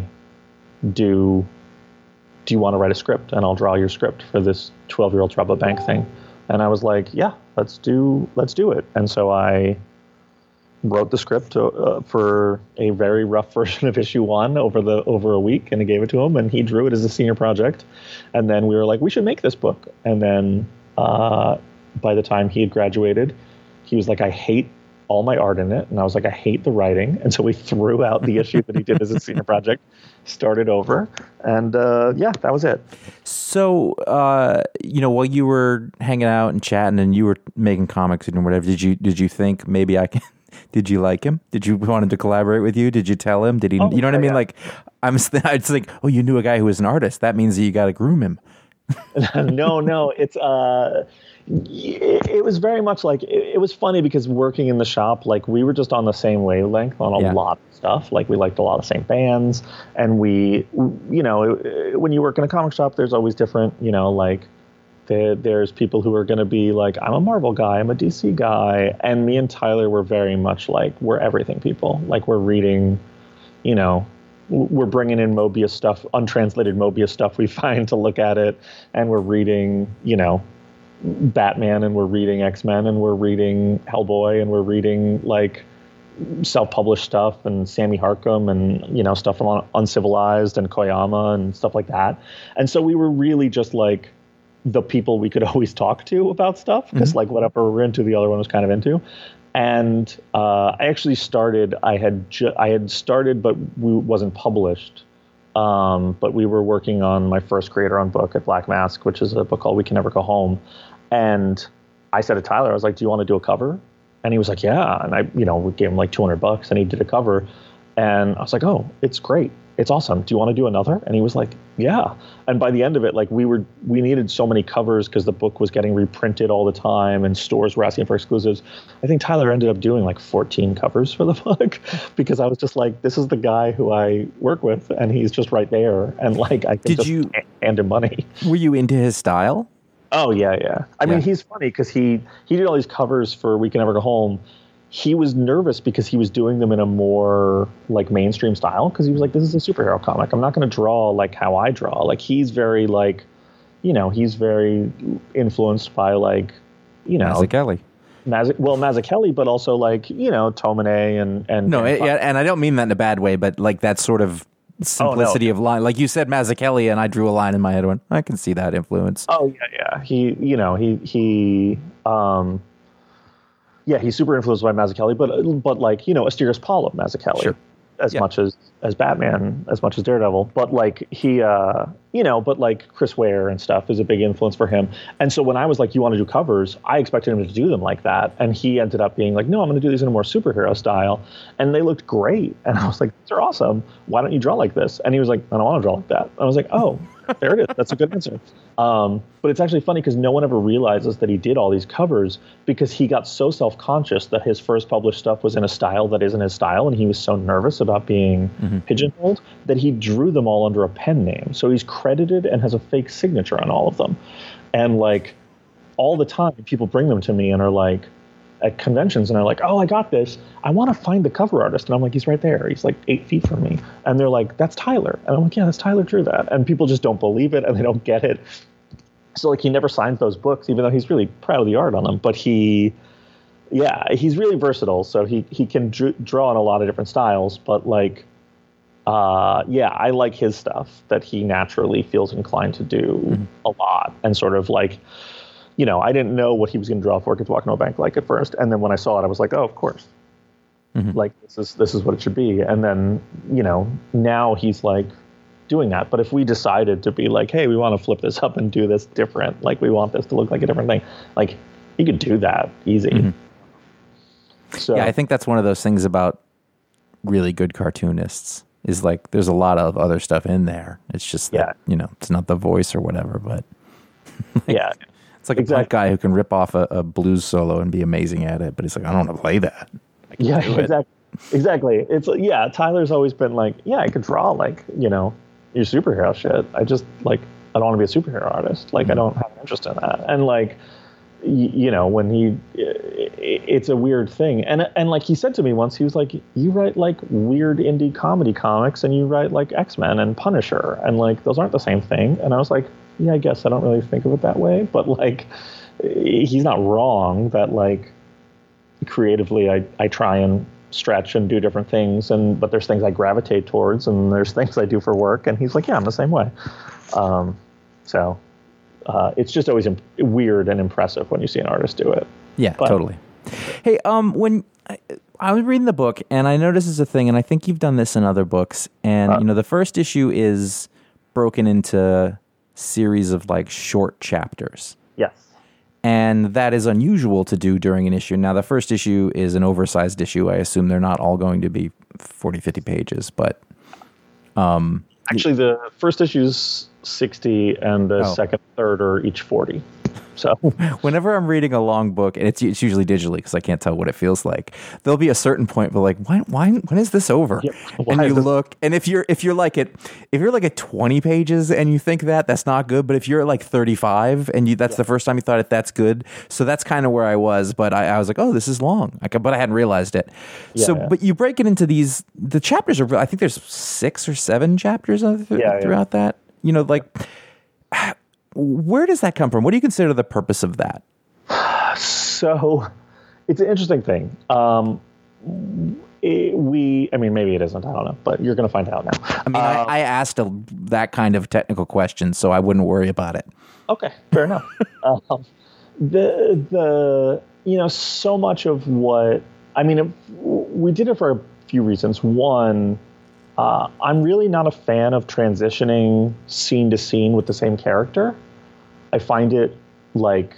do, do you want to write a script? And I'll draw your script for this twelve-year-old rob a bank thing. And I was like, yeah, let's do, let's do it. And so I wrote the script to, uh, for a very rough version of issue one over the, over a week. And I gave it to him and he drew it as a senior project. And then we were like, we should make this book. And then uh, by the time he had graduated, he was like, I hate all my art in it. And I was like, I hate the writing. And so we threw out the issue that he did as a senior project, started over. And uh, yeah, that was it.
So, uh, you know, while you were hanging out and chatting and you were making comics and whatever, did you did you think maybe I can... Did you like him? Did you want him to collaborate with you? Did you tell him? Did he?
Oh,
you know what
yeah,
I mean?
yeah.
Like, I'm. I just think, oh, you knew a guy who was an artist. That means that you got to groom him.
no, no, it's uh, it, it was very much like it, it was funny because working in the shop, like we were just on the same wavelength on a
Yeah.
lot of stuff. Like we liked a lot of same bands, and we, you know, when you work in a comic shop, there's always different, you know, like. There, there's people who are going to be like, I'm a Marvel guy, I'm a D C guy. And me and Tyler were very much like, we're everything people. Like we're reading, you know, w- we're bringing in Mobius stuff, untranslated Mobius stuff we find to look at it. And we're reading, you know, Batman, and we're reading X-Men, and we're reading Hellboy, and we're reading like self-published stuff and Sammy Harcum and, you know, stuff from Uncivilized and Koyama and stuff like that. And so we were really just like, the people we could always talk to about stuff because mm-hmm. like whatever we're into, the other one was kind of into. And uh, I actually started, I had ju- I had started, but we wasn't published. Um, but we were working on my first creator-owned book at Black Mask, which is a book called We Can Never Go Home. And I said to Tyler, I was like, do you want to do a cover? And he was like, yeah. And I, you know, we gave him like two hundred bucks and he did a cover. And I was like, oh, it's great. It's awesome. Do you want to do another? And he was like, yeah. And by the end of it, like we were, we needed so many covers because the book was getting reprinted all the time and stores were asking for exclusives. I think Tyler ended up doing like fourteen covers for the book because I was just like, this is the guy who I work with and he's just right there. And like, I can
Did
just
you,
hand him money.
Were you into his style?
Oh yeah. Yeah. I
Yeah.
mean, he's funny because he, he did all these covers for We Can Never Go Home. He was nervous because he was doing them in a more like mainstream style because he was like, this is a superhero comic. I'm not going to draw like how I draw. Like he's very like, you know, he's very influenced by like, you know,
Mazzucchelli.
Mazz- well, Mazzucchelli, but also like, you know, Tomine and, and,
No,
and
it, yeah, and I don't mean that in a bad way, but like that sort of simplicity
Oh, no.
of line. Like you said Mazzucchelli, and I drew a line in my head and went, I can see that influence.
Oh yeah. Yeah. He, you know, he, he, um, yeah, he's super influenced by Mazzucchelli, but but like, you know, Asterios Paul of Mazzucchelli,
Sure.
as
Yeah.
much as as Batman, as much as Daredevil. But like he, uh, you know, but like Chris Ware and stuff is a big influence for him. And so when I was like, you want to do covers, I expected him to do them like that, and he ended up being like, no, I'm going to do these in a more superhero style, and they looked great. And I was like, these are awesome. Why don't you draw like this? And he was like, I don't want to draw like that. And I was like, oh, there it is. That's a good answer. Um, but it's actually funny because no one ever realizes that he did all these covers because he got so self-conscious that his first published stuff was in a style that isn't his style, and he was so nervous about being mm-hmm. pigeonholed that he drew them all under a pen name. So he's credited and has a fake signature on all of them. And like all the time, people bring them to me and are like, at conventions, and they're like, oh, I got this. I want to find the cover artist. And I'm like, he's right there. He's like eight feet from me. And they're like, that's Tyler. And I'm like, yeah, that's Tyler drew that. And people just don't believe it and they don't get it. So like he never signs those books, even though he's really proud of the art on them. But he, yeah, he's really versatile. So he, he can dr- draw in a lot of different styles. But like, uh, yeah, I like his stuff that he naturally feels inclined to do mm-hmm. a lot. And sort of like, you know, I didn't know what he was going to draw for Kids Walk No Bank like at first, and then when I saw it, I was like, oh, of course, mm-hmm. like this is this is what it should be. And then, you know, now he's like doing that. But if we decided to be like, hey, we want to flip this up and do this different, like we want this to look like a different thing, like he could do that easy. Mm-hmm. So
yeah, I think that's one of those things about really good cartoonists is like there's a lot of other stuff in there. It's just that,
yeah.
you know, it's not the voice or whatever, but
like, yeah.
It's like exactly. a punk guy who can rip off a, a blues solo and be amazing at it, but he's like, I don't want to play that.
Yeah, exactly. Exactly. It's yeah. Tyler's always been like, yeah, I could draw like, you know, your superhero shit. I just like, I don't want to be a superhero artist. Like, mm-hmm. I don't have an interest in that. And like, y- you know, when he, it's a weird thing. And and like he said to me once, he was like, you write like weird indie comedy comics, and you write like X-Men and Punisher, and like those aren't the same thing. And I was like, yeah, I guess I don't really think of it that way, but like, he's not wrong that like creatively I, I try and stretch and do different things, and but there's things I gravitate towards and there's things I do for work, and he's like, yeah, I'm the same way. Um, so uh, it's just always imp- weird and impressive when you see an artist do it.
Yeah,
but,
totally. Hey, um, when I, I was reading the book, and I know this is a thing, and I think you've done this in other books. And, uh, you know, the first issue is broken into series of, like, short chapters.
Yes.
And that is unusual to do during an issue. Now, the first issue is an oversized issue. I assume they're not all going to be forty, fifty pages, but... Um,
Actually, the first issue is sixty, and the
oh.
second, third are each forty. So
whenever I'm reading a long book, and it's it's usually digitally because I can't tell what it feels like, there'll be a certain point where like, why, why, when is this over?
Yeah,
and you look, and if you're if you're like at if you're like at twenty pages and you think that that's not good, but if you're at like thirty-five and you that's yeah. the first time you thought it that's good, so that's kind of where I was. But I, I was like, oh, this is long, I, but I hadn't realized it. Yeah, so, yeah. but you break it into these. The chapters are. I think there's six or seven chapters of,
yeah,
throughout
yeah.
that. You know, like. Where does that come from? What do you consider the purpose of that?
So it's an interesting thing. Um, it, we, I mean, maybe it isn't. I don't know, but you're going to find out now.
I mean, um, I, I asked a, that kind of technical question, so I wouldn't worry about it.
Okay, fair enough. um, the, the, you know, so much of what, I mean, it, we did it for a few reasons. One, Uh, I'm really not a fan of transitioning scene to scene with the same character. I find it like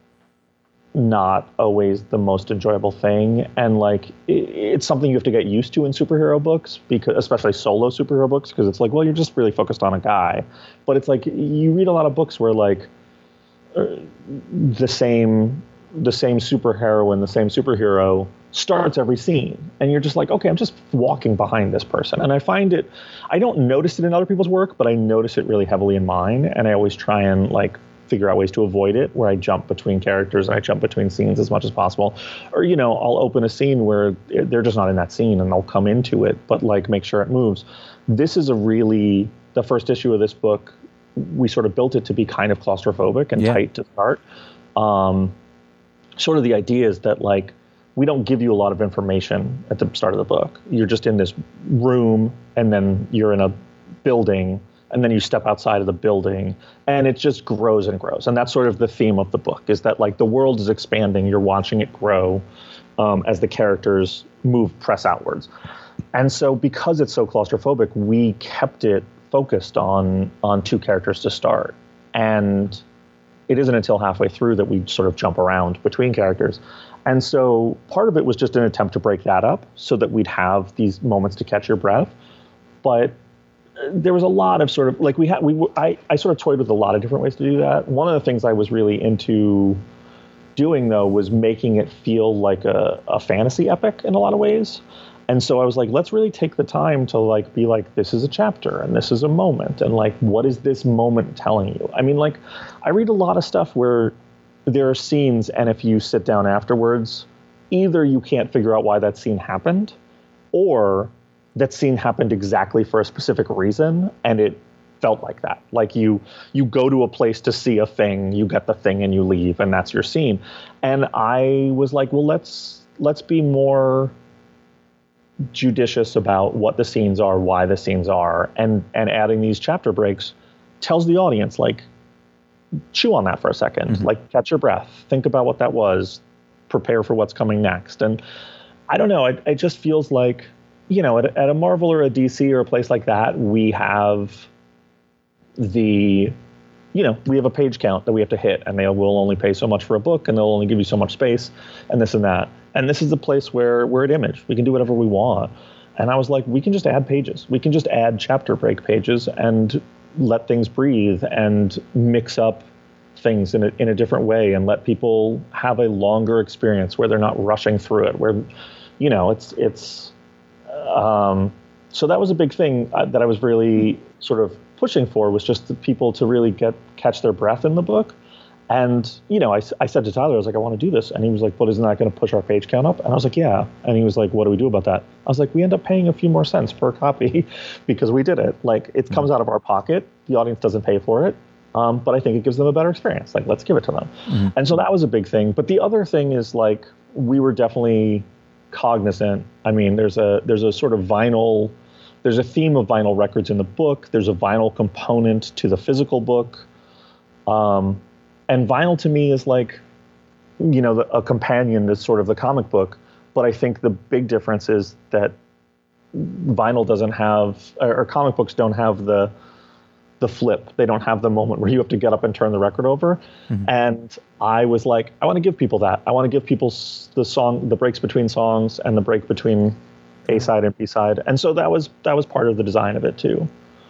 not always the most enjoyable thing, and like it, it's something you have to get used to in superhero books, because especially solo superhero books, because it's like, well, you're just really focused on a guy. But it's like you read a lot of books where like uh, the same the same superheroine, the same superhero starts every scene, and you're just like, okay, I'm just walking behind this person. And I find it, I don't notice it in other people's work, but I notice it really heavily in mine, and I always try and like figure out ways to avoid it, where I jump between characters and I jump between scenes as much as possible. Or, you know, I'll open a scene where they're just not in that scene and I'll come into it, but like make sure it moves. This is a really, the first issue of this book, we sort of built it to be kind of claustrophobic and yeah. tight to start. Um, sort of the idea is that like, we don't give you a lot of information at the start of the book. You're just in this room, and then you're in a building, and then you step outside of the building, and it just grows and grows. And that's sort of the theme of the book, is that like the world is expanding. You're watching it grow um, as the characters move, press outwards. And so because it's so claustrophobic, we kept it focused on on two characters to start. And it isn't until halfway through that we sort of jump around between characters. And so part of it was just an attempt to break that up so that we'd have these moments to catch your breath. But there was a lot of sort of like we had, we, I, I sort of toyed with a lot of different ways to do that. One of the things I was really into doing, though, was making it feel like a, a fantasy epic in a lot of ways. And so I was like, let's really take the time to like be like, this is a chapter and this is a moment. And like, what is this moment telling you? I mean, like, I read a lot of stuff where there are scenes, and if you sit down afterwards, either you can't figure out why that scene happened, or that scene happened exactly for a specific reason, and it felt like that. Like you you go to a place to see a thing, you get the thing, and you leave, and that's your scene. And I was like, well, let's let's be more judicious about what the scenes are, why the scenes are, and and adding these chapter breaks tells the audience, like, chew on that for a second, mm-hmm. like catch your breath, think about what that was, prepare for what's coming next. And I don't know, it, it just feels like, you know, at, at a Marvel or a D C or a place like that, we have the, you know, we have a page count that we have to hit, and they will only pay so much for a book, and they'll only give you so much space, and this and that. And this is the place where we're at Image. We can do whatever we want. And I was like, we can just add pages. We can just add chapter break pages and let things breathe and mix up things in a, in a different way, and let people have a longer experience where they're not rushing through it, where, you know, it's, it's, um, so that was a big thing that I was really sort of pushing for, was just the people to really get, catch their breath in the book. And, you know, I, I said to Tyler, I was like, I want to do this. And he was like, but isn't that going to push our page count up? And I was like, yeah. And he was like, what do we do about that? I was like, we end up paying a few more cents per copy because we did it. Like, it comes out of our pocket. The audience doesn't pay for it. Um, but I think it gives them a better experience. Like, let's give it to them. Mm-hmm. And so that was a big thing. But the other thing is, like, we were definitely cognizant. I mean, there's a there's a sort of vinyl, there's a theme of vinyl records in the book. There's a vinyl component to the physical book. Um, And vinyl to me is like, you know, the, a companion to sort of the comic book, but I think the big difference is that vinyl doesn't have, or, or comic books don't have the the flip. They don't have the moment where you have to get up and turn the record over. Mm-hmm. And I was like, I want to give people that. I want to give people the song, the breaks between songs, and the break between A side and B side. And so that was that was part of the design of it too.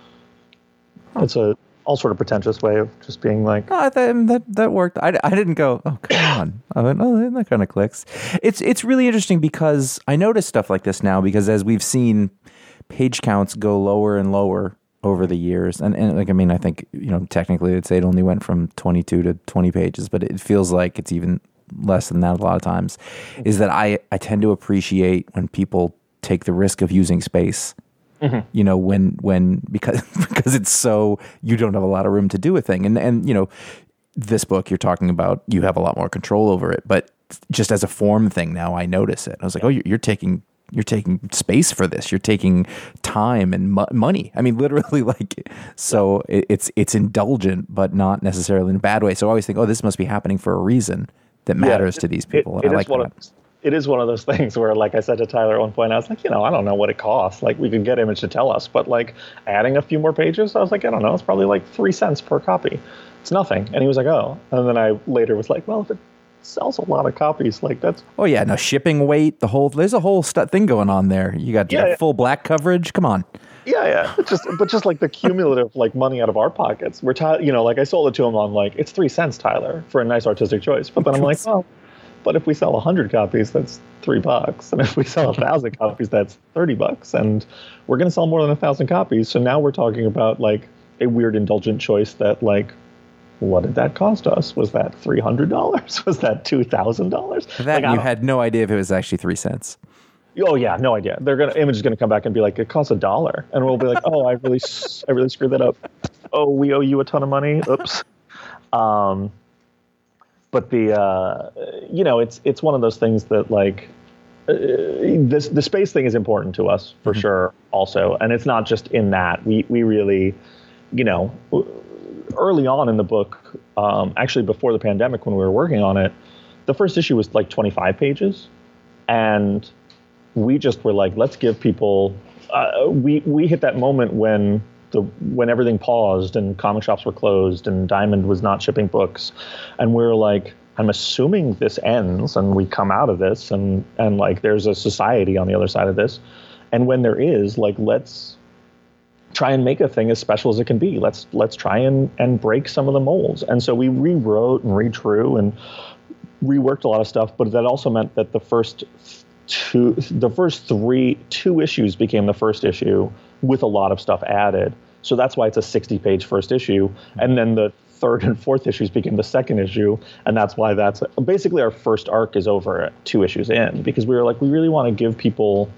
Huh. It's a all sort of pretentious way of just being like,
oh, that that that worked. I, I didn't go, oh come on. I went, oh, that kind of clicks. It's it's really interesting because I notice stuff like this now because as we've seen page counts go lower and lower over the years, and, and like I mean, I think you know technically I'd say it only went from twenty-two to twenty pages, but it feels like it's even less than that a lot of times. Is that I I tend to appreciate when people take the risk of using space. Mm-hmm. You know, when when because because it's so you don't have a lot of room to do a thing, and and you know, this book you're talking about, you have a lot more control over it, but just as a form thing now, I notice it. I was like, oh, you're, you're taking. You're taking space for this. You're taking time and mo- money. I mean, literally, like, so it, it's it's indulgent, but not necessarily in a bad way. So I always think, oh, this must be happening for a reason that matters yeah, it, to these people.
It,
and
it
I like
one
that.
Of, it is one of those things where, like I said to Tyler at one point, I was like, you know, I don't know what it costs. Like, we could get Image to tell us, but like adding a few more pages, I was like, I don't know, it's probably like three cents per copy. It's nothing. And he was like, oh. And then I later was like, well, if it sells a lot of copies, like that's
oh yeah no shipping weight, the whole there's a whole stu- thing going on there. You got
yeah, yeah.
full black coverage, come on.
Yeah, yeah. It's just but just like the cumulative like money out of our pockets. We're Ty- you know, like I sold it to him on like it's three cents, Tyler, for a nice artistic choice. But then I'm like, well, but if we sell a hundred copies, that's three bucks, and if we sell a thousand copies, that's thirty bucks, and we're gonna sell more than a thousand copies. So now we're talking about like a weird indulgent choice that like. What did that cost us? Was that three hundred dollars? Was that two thousand dollars?
That like, you had no idea if it was actually three cents.
Oh yeah, no idea. They're gonna Image is gonna come back and be like, it costs a dollar, and we'll be like, oh, I really, I really screwed that up. Oh, we owe you a ton of money. Oops. Um, but the, uh, you know, it's it's one of those things that like, uh, this the space thing is important to us for mm-hmm. sure, also, and it's not just in that we we really, you know. Early on in the book, um, actually before the pandemic when we were working on it, the first issue was like twenty-five pages. And we just were like, let's give people, uh, we, we hit that moment when the when everything paused and comic shops were closed and Diamond was not shipping books. And we were like, I'm assuming this ends and we come out of this and, and like there's a society on the other side of this. And when there is, like, let's try and make a thing as special as it can be. Let's let's try and, and break some of the molds. And so we rewrote and redrew and reworked a lot of stuff, but that also meant that the first two, the first three, two issues became the first issue with a lot of stuff added. So that's why it's a sixty-page first issue. And then the third and fourth issues became the second issue, and that's why that's basically our first arc is over at two issues in, because we were like, we really want to give people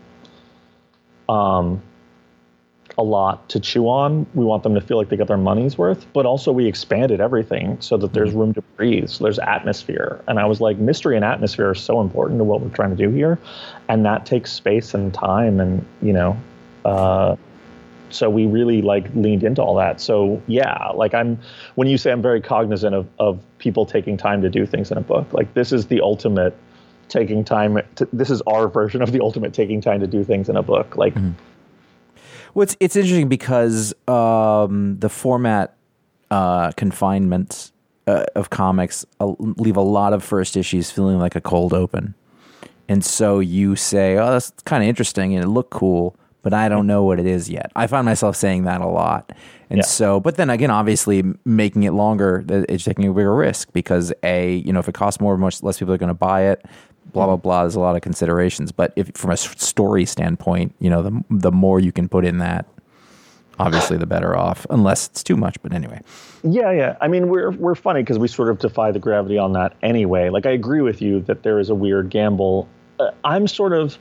um. a lot to chew on. We want them to feel like they got their money's worth, but also we expanded everything so that there's room to breathe. So there's atmosphere. And I was like, mystery and atmosphere are so important to what we're trying to do here. And that takes space and time. And, you know, uh, so we really like leaned into all that. So yeah, like I'm, when you say I'm very cognizant of, of people taking time to do things in a book, like this is the ultimate taking time. To, this is our version of the ultimate taking time to do things in a book. Like, mm-hmm.
Well, it's, it's interesting because um, the format uh, confinements uh, of comics uh, leave a lot of first issues feeling like a cold open. And so you say, oh, that's kind of interesting and it looked cool, but I don't know what it is yet. I find myself saying that a lot. And yeah. so, but then again, obviously making it longer, it's taking a bigger risk because A, you know, if it costs more, much less people are going to buy it. Blah, blah, blah. There's a lot of considerations. But if from a story standpoint, you know, the the more you can put in that, obviously the better off, unless it's too much. But anyway.
Yeah, yeah. I mean, we're we're funny because we sort of defy the gravity on that anyway. Like, I agree with you that there is a weird gamble. Uh, I'm sort of,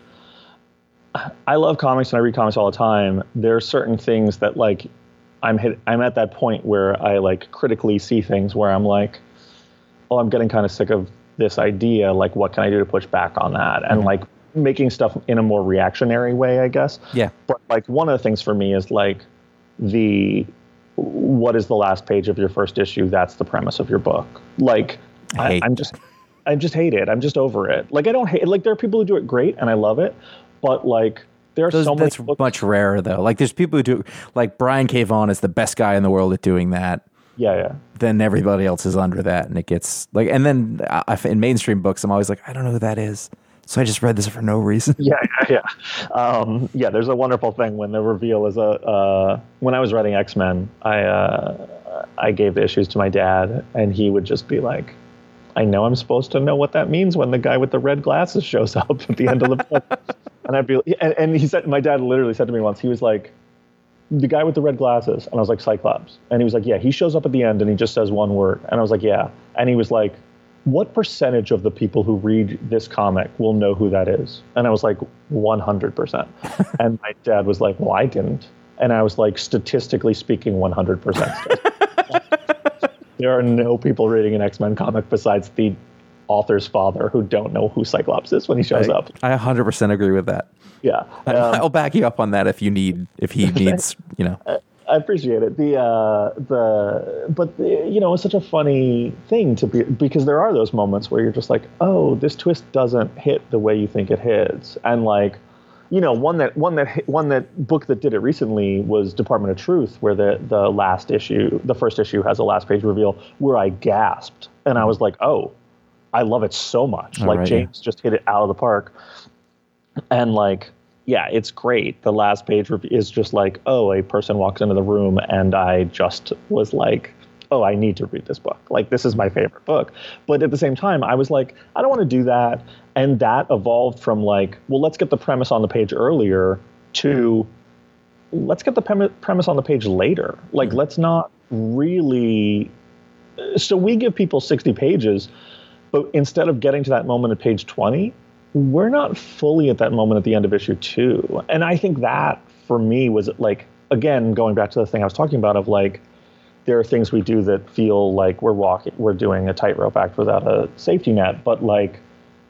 I love comics and I read comics all the time. There are certain things that, like, I'm hit, I'm at that point where I, like, critically see things where I'm like, oh, I'm getting kind of sick of this idea, like what can I do to push back on that? And mm-hmm. like making stuff in a more reactionary way, I guess.
Yeah.
But like one of the things for me is like the, what is the last page of your first issue? That's the premise of your book. Like,
I,
I I'm just, I just hate it. I'm just over it. Like I don't hate. Like there are people who do it great, and I love it, but like there are
Those,
so many.
that's
books.
much rarer though. Like there's people who do like Brian K. Vaughan is the best guy in the world at doing that.
Yeah, yeah.
Then everybody else is under that, and it gets like. And then I, in mainstream books, I'm always like, I don't know who that is, so I just read this for no reason.
Yeah, yeah, yeah. Um, yeah, there's a wonderful thing when the reveal is a. Uh, when I was writing X-Men, I uh, I gave the issues to my dad, and he would just be like, "I know I'm supposed to know what that means when the guy with the red glasses shows up at the end of the book," and I'd be, and, and he said, my dad literally said to me once, he was like, the guy with the red glasses. And I was like, Cyclops. And he was like, yeah, he shows up at the end and he just says one word. And I was like, yeah. And he was like, what percentage of the people who read this comic will know who that is? And I was like, one hundred percent. And my dad was like, well, I didn't. And I was like, statistically speaking, one hundred percent. There are no people reading an X-Men comic besides the author's father who don't know who Cyclops is when he shows
I,
up.
I one hundred percent agree with that.
Yeah.
Um, I'll back you up on that if you need, if he needs, you know.
I, I appreciate it. The, uh, the, but the, you know, it's such a funny thing to be, because there are those moments where you're just like, oh, this twist doesn't hit the way you think it hits. And like, you know, one that, one that, one that book that did it recently was Department of Truth, where the, the last issue, the first issue has a last page reveal where I gasped and I was like, oh, I love it so much.
All
like
right,
James yeah. just hit it out of the park. And like, yeah, it's great. The last page is just like, oh, a person walks into the room and I just was like, oh, I need to read this book. Like, this is my favorite book. But at the same time, I was like, I don't want to do that. And that evolved from like, well, let's get the premise on the page earlier to let's get the prem- premise on the page later. Like, mm-hmm. let's not really. So we give people sixty pages, but instead of getting to that moment at page twenty, we're not fully at that moment at the end of issue two. And I think that for me was like, again, going back to the thing I was talking about of like, there are things we do that feel like we're walking, we're doing a tightrope act without a safety net. But like,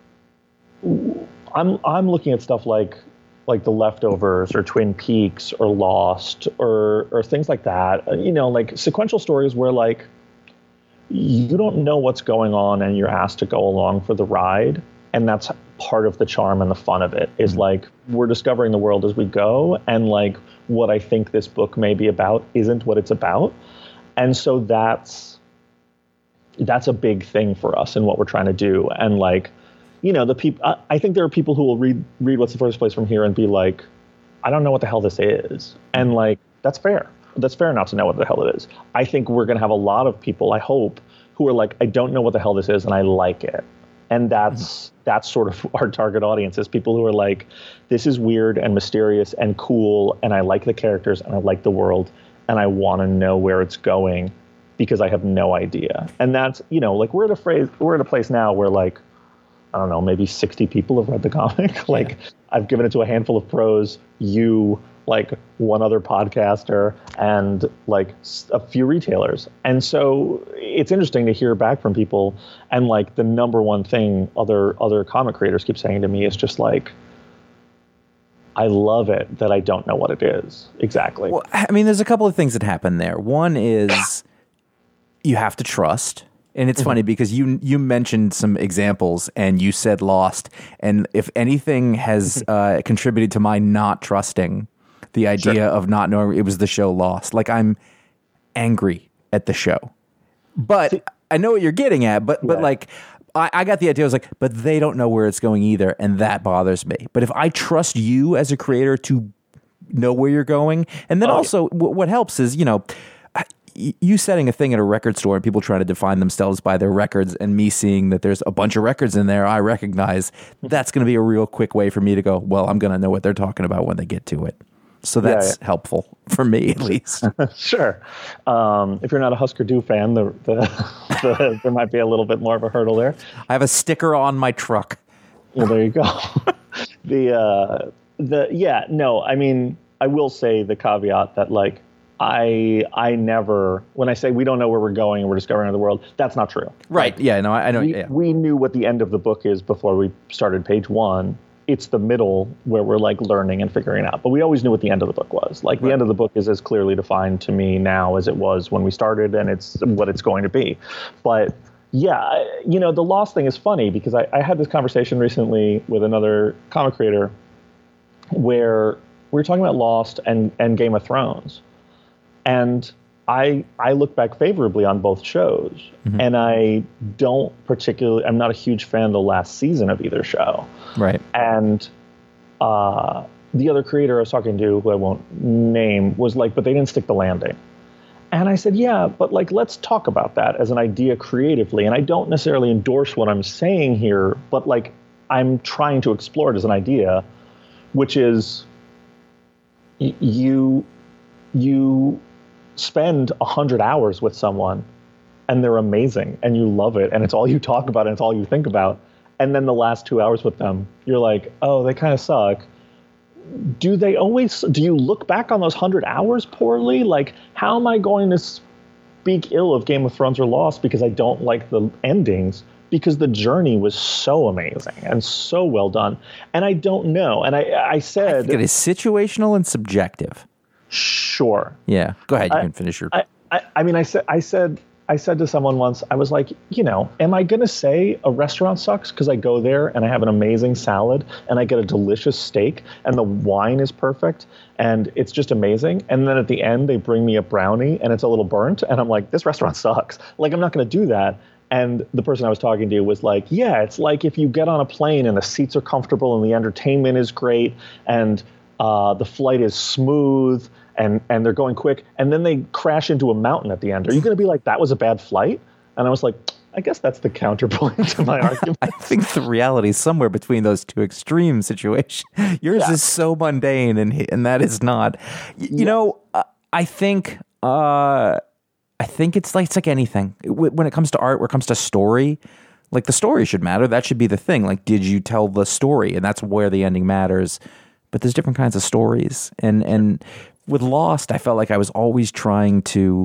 I'm, I'm looking at stuff like, like The Leftovers or Twin Peaks or Lost or, or things like that, you know, like sequential stories where like, you don't know what's going on and you're asked to go along for the ride. And that's part of the charm and the fun of it is like, we're discovering the world as we go. And like, what I think this book may be about isn't what it's about. And so that's, that's a big thing for us in what we're trying to do. And like, you know, the people, I, I think there are people who will read, read What's the Furthest Place from Here and be like, I don't know what the hell this is. And like, that's fair. That's fair not to know what the hell it is. I think we're going to have a lot of people, I hope, who are like, I don't know what the hell this is and I like it. And that's mm-hmm. that's sort of our target audience is people who are like, this is weird and mysterious and cool, and I like the characters and I like the world, and I want to know where it's going because I have no idea. And that's, you know, like we're at a phrase, we're at a place now where like, I don't know, maybe sixty people have read the comic. Like yeah. I've given it to a handful of pros, you, like one other podcaster, and like a few retailers. And so it's interesting to hear back from people. And like the number one thing other other comic creators keep saying to me is just like, I love it that I don't know what it is exactly.
Well, I mean, there's a couple of things that happen there. One is you have to trust. And it's mm-hmm. funny because you you mentioned some examples and you said Lost. And if anything has uh, contributed to my not trusting the idea sure. of not knowing, it was the show Lost. Like, I'm angry at the show. But See, I know what you're getting at. But, yeah. but like, I, I got the idea. I was like, but they don't know where it's going either. And that bothers me. But if I trust you as a creator to know where you're going, and then oh, also yeah. w- what helps is, you know, you setting a thing at a record store and people trying to define themselves by their records and me seeing that there's a bunch of records in there, I recognize that's going to be a real quick way for me to go, well, I'm going to know what they're talking about when they get to it. So that's yeah, yeah. helpful for me, at least.
Sure. Um, if you're not a Husker Du fan, the, the, the, there might be a little bit more of a hurdle there.
I have a sticker on my truck.
Well, there you go. the, uh, the, yeah, no, I mean, I will say the caveat that like, I I never, when I say we don't know where we're going and we're discovering another world, that's not true.
Right.
Like,
yeah, no, I, I know.
We,
yeah.
we knew what the end of the book is before we started page one. It's the middle where we're like learning and figuring it out. But we always knew what the end of the book was. Like right. the end of the book is as clearly defined to me now as it was when we started, and it's what it's going to be. But Yeah, I, you know, the Lost thing is funny because I, I had this conversation recently with another comic creator where we were talking about Lost and, and Game of Thrones. And I I look back favorably on both shows. Mm-hmm. And I don't particularly, I'm not a huge fan of the last season of either show.
Right.
And uh, the other creator I was talking to, who I won't name, was like, but they didn't stick the landing. And I said, yeah, but like, let's talk about that as an idea creatively. And I don't necessarily endorse what I'm saying here, but like, I'm trying to explore it as an idea, which is y- you, you spend a hundred hours with someone and they're amazing and you love it. And it's all you talk about and it's all you think about. And then the last two hours with them, you're like, oh, they kind of suck. Do they always, do you look back on those hundred hours poorly? Like, how am I going to speak ill of Game of Thrones or Lost because I don't like the endings? Because the journey was so amazing and so well done. And I don't know. And I, I said,
I think it is situational and subjective.
Sure.
Yeah. Go ahead. You
I,
can finish your.
I, I, I mean, I said, I said, I said to someone once, I was like, you know, am I going to say a restaurant sucks because I go there and I have an amazing salad and I get a delicious steak and the wine is perfect and it's just amazing. And then at the end, they bring me a brownie and it's a little burnt. And I'm like, this restaurant sucks. Like, I'm not going to do that. And the person I was talking to was like, yeah, it's like if you get on a plane and the seats are comfortable and the entertainment is great and uh, the flight is smooth and, and they're going quick, and then they crash into a mountain at the end. Are you going to be like, that was a bad flight? And I was like, I guess that's the counterpoint to my argument.
I think the reality is somewhere between those two extreme situations. Yours yeah. is so mundane, and and that is not. You yeah. know, uh, I think uh, I think it's like it's like anything. When it comes to art, when it comes to story, like the story should matter. That should be the thing. Like, did you tell the story? And that's where the ending matters. But there's different kinds of stories, and and. With Lost, I felt like I was always trying to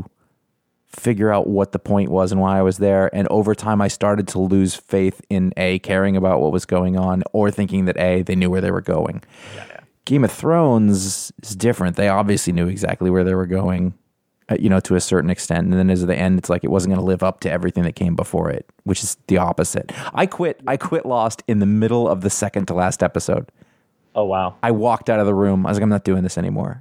figure out what the point was and why I was there. And over time, I started to lose faith in A, caring about what was going on, or thinking that A, they knew where they were going. Yeah, yeah. Game of Thrones is different. They obviously knew exactly where they were going, uh, you know, to a certain extent. And then as the end, it's like it wasn't going to live up to everything that came before it, which is the opposite. I quit. I quit Lost in the middle of the second to last episode.
Oh, wow.
I walked out of the room. I was like, I'm not doing this anymore.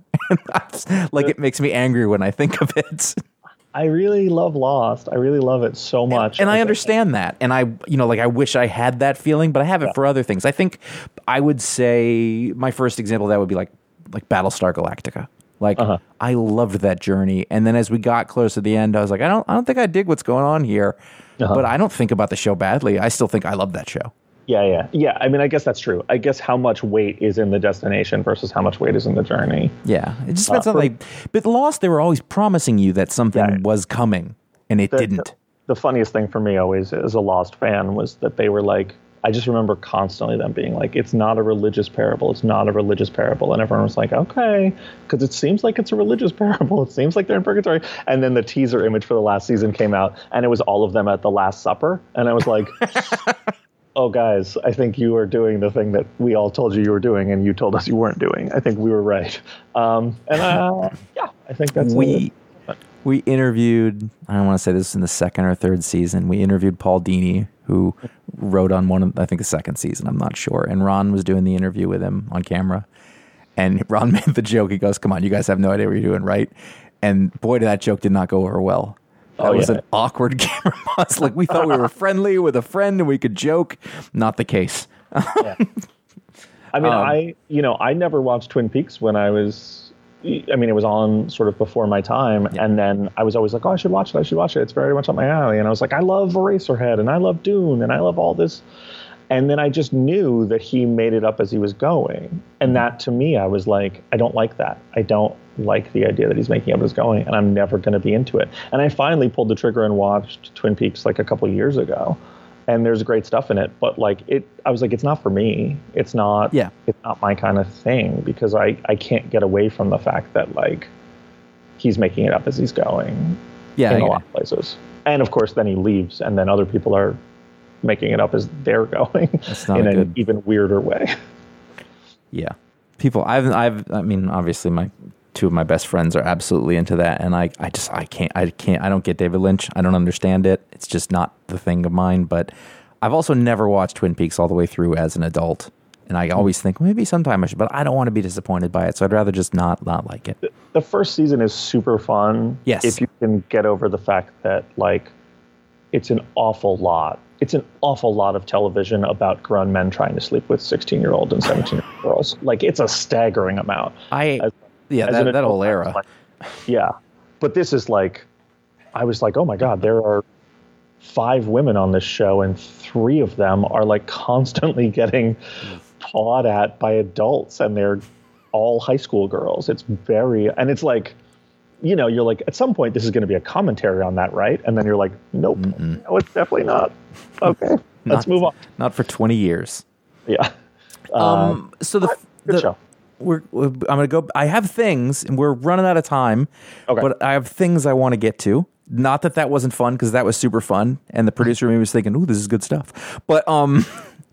Like, it makes me angry when I think of it.
I really love Lost. I really love it so much.
And, and I understand that. And I, you know, like, I wish I had that feeling, but I have it yeah. for other things. I think I would say my first example of that would be like, like Battlestar Galactica. Like, uh-huh. I loved that journey. And then as we got close to the end, I was like, I don't, I don't think I dig what's going on here, uh-huh. but I don't think about the show badly. I still think I love that show.
Yeah, yeah. Yeah, I mean, I guess that's true. I guess how much weight is in the destination versus how much weight is in the journey.
Yeah, it just depends uh, on, like, but Lost, they were always promising you that something yeah. was coming, and it
the,
didn't.
The, the funniest thing for me always as a Lost fan was that they were like, I just remember constantly them being like, it's not a religious parable. It's not a religious parable. And everyone was like, okay, because it seems like it's a religious parable. It seems like they're in purgatory. And then the teaser image for the last season came out, and it was all of them at the Last Supper. And I was like... oh, guys, I think you are doing the thing that we all told you you were doing and you told us you weren't doing. I think we were right. Um, and uh, yeah, I think that's
we it. We interviewed, I don't want to say this in the second or third season, we interviewed Paul Dini, who wrote on one of, I think, the second season, I'm not sure. And Ron was doing the interview with him on camera. And Ron made the joke. He goes, come on, you guys have no idea what you're doing, right? And boy, that joke did not go over well. That oh, was yeah. an awkward camera pause. Like, we thought we were friendly with a friend and we could joke. Not the case.
yeah. I mean, um, I, you know, I never watched Twin Peaks when I was, I mean, it was on sort of before my time. Yeah. And then I was always like, oh, I should watch it. I should watch it. It's very much up my alley. And I was like, I love Eraserhead and I love Dune and I love all this. And then I just knew that he made it up as he was going. And that, to me, I was like, I don't like that. I don't like the idea that he's making up as going, and I'm never going to be into it. And I finally pulled the trigger and watched Twin Peaks like a couple of years ago. And there's great stuff in it. But like it, I was like, it's not for me. It's not,
yeah.
it's not my kind of thing, because I, I can't get away from the fact that like he's making it up as he's going
yeah,
in a lot of places. And of course, then he leaves, and then other people are making it up as they're going in an good... even weirder way.
Yeah. People, I've, I've, I mean, obviously my two of my best friends are absolutely into that, and I, I just I can't I can't I don't get David Lynch. I don't understand it. It's just not the thing of mine. But I've also never watched Twin Peaks all the way through as an adult, and I always think well, maybe sometime I should, but I don't want to be disappointed by it, so I'd rather just not not like it.
The first season is super fun.
Yes,
if you can get over the fact that like it's an awful lot. It's an awful lot of television about grown men trying to sleep with sixteen-year-old and seventeen-year-old girls. Like, it's a staggering amount.
I
as,
yeah,
as
that, that
adult,
whole era.
like, yeah, but this is like, I was like, oh my god, there are five women on this show, and three of them are like constantly getting pawed at by adults, and they're all high school girls. It's very, and it's like, you know, you're like, at some point, this is going to be a commentary on that, right? And then you're like, nope, Mm-mm. no, it's definitely not. Okay, let's
not,
move on.
Not for twenty years.
Yeah.
Um. um so the,
good
the
show.
We're, we're. I'm gonna go. I have things, and we're running out of time.
Okay.
But I have things I want to get to. Not that that wasn't fun, because that was super fun, and the producer maybe was thinking, "Ooh, this is good stuff." But um.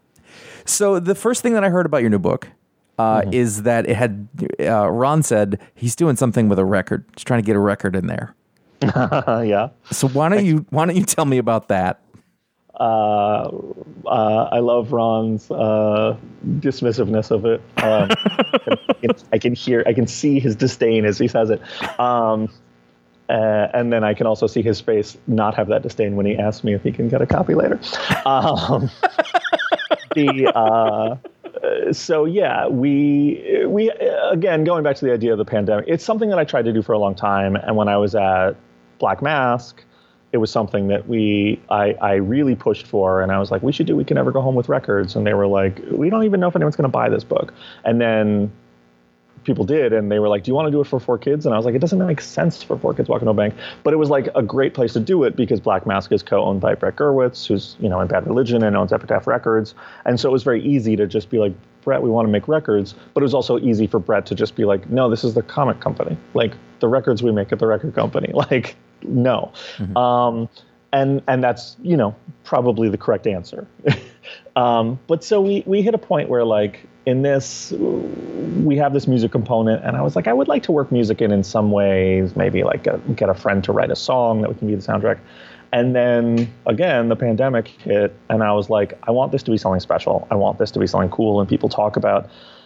So the first thing that I heard about your new book. Uh, mm-hmm. Is that it had, uh, Ron said he's doing something with a record. He's trying to get a record in there.
Yeah.
So why don't you, why don't you tell me about that?
Uh, uh, I love Ron's uh, dismissiveness of it. Um, I, can, I can hear, I can see his disdain as he says it. Um, uh, and then I can also see his face not have that disdain when he asks me if he can get a copy later. Um, the, uh, Uh, so yeah, we we again going back to the idea of the pandemic. It's something that I tried to do for a long time, and when I was at Black Mask, it was something that we I, I really pushed for, and I was like, we should do We Can Never Go Home with Records, and they were like, we don't even know if anyone's going to buy this book, and then people did, and they were like, do you want to do it for four kids? And I was like, it doesn't make sense for four kids walking to a bank. But it was like a great place to do it because Black Mask is co-owned by Brett Gurewitz, who's, you know, in Bad Religion and owns Epitaph Records. And so it was very easy to just be like, Brett, we want to make records. But it was also easy for Brett to just be like, no, this is the comic company. Like, the records we make at the record company. Like, no. Mm-hmm. Um, and and that's, you know, probably the correct answer. um, but so we, we hit a point where, like, in this, we have this music component, and I was like, I would like to work music in in some ways, maybe like get, get a friend to write a song that can be the soundtrack. And then, again, the pandemic hit, and I was like, I want this to be something special. I want this to be something cool and people talk about.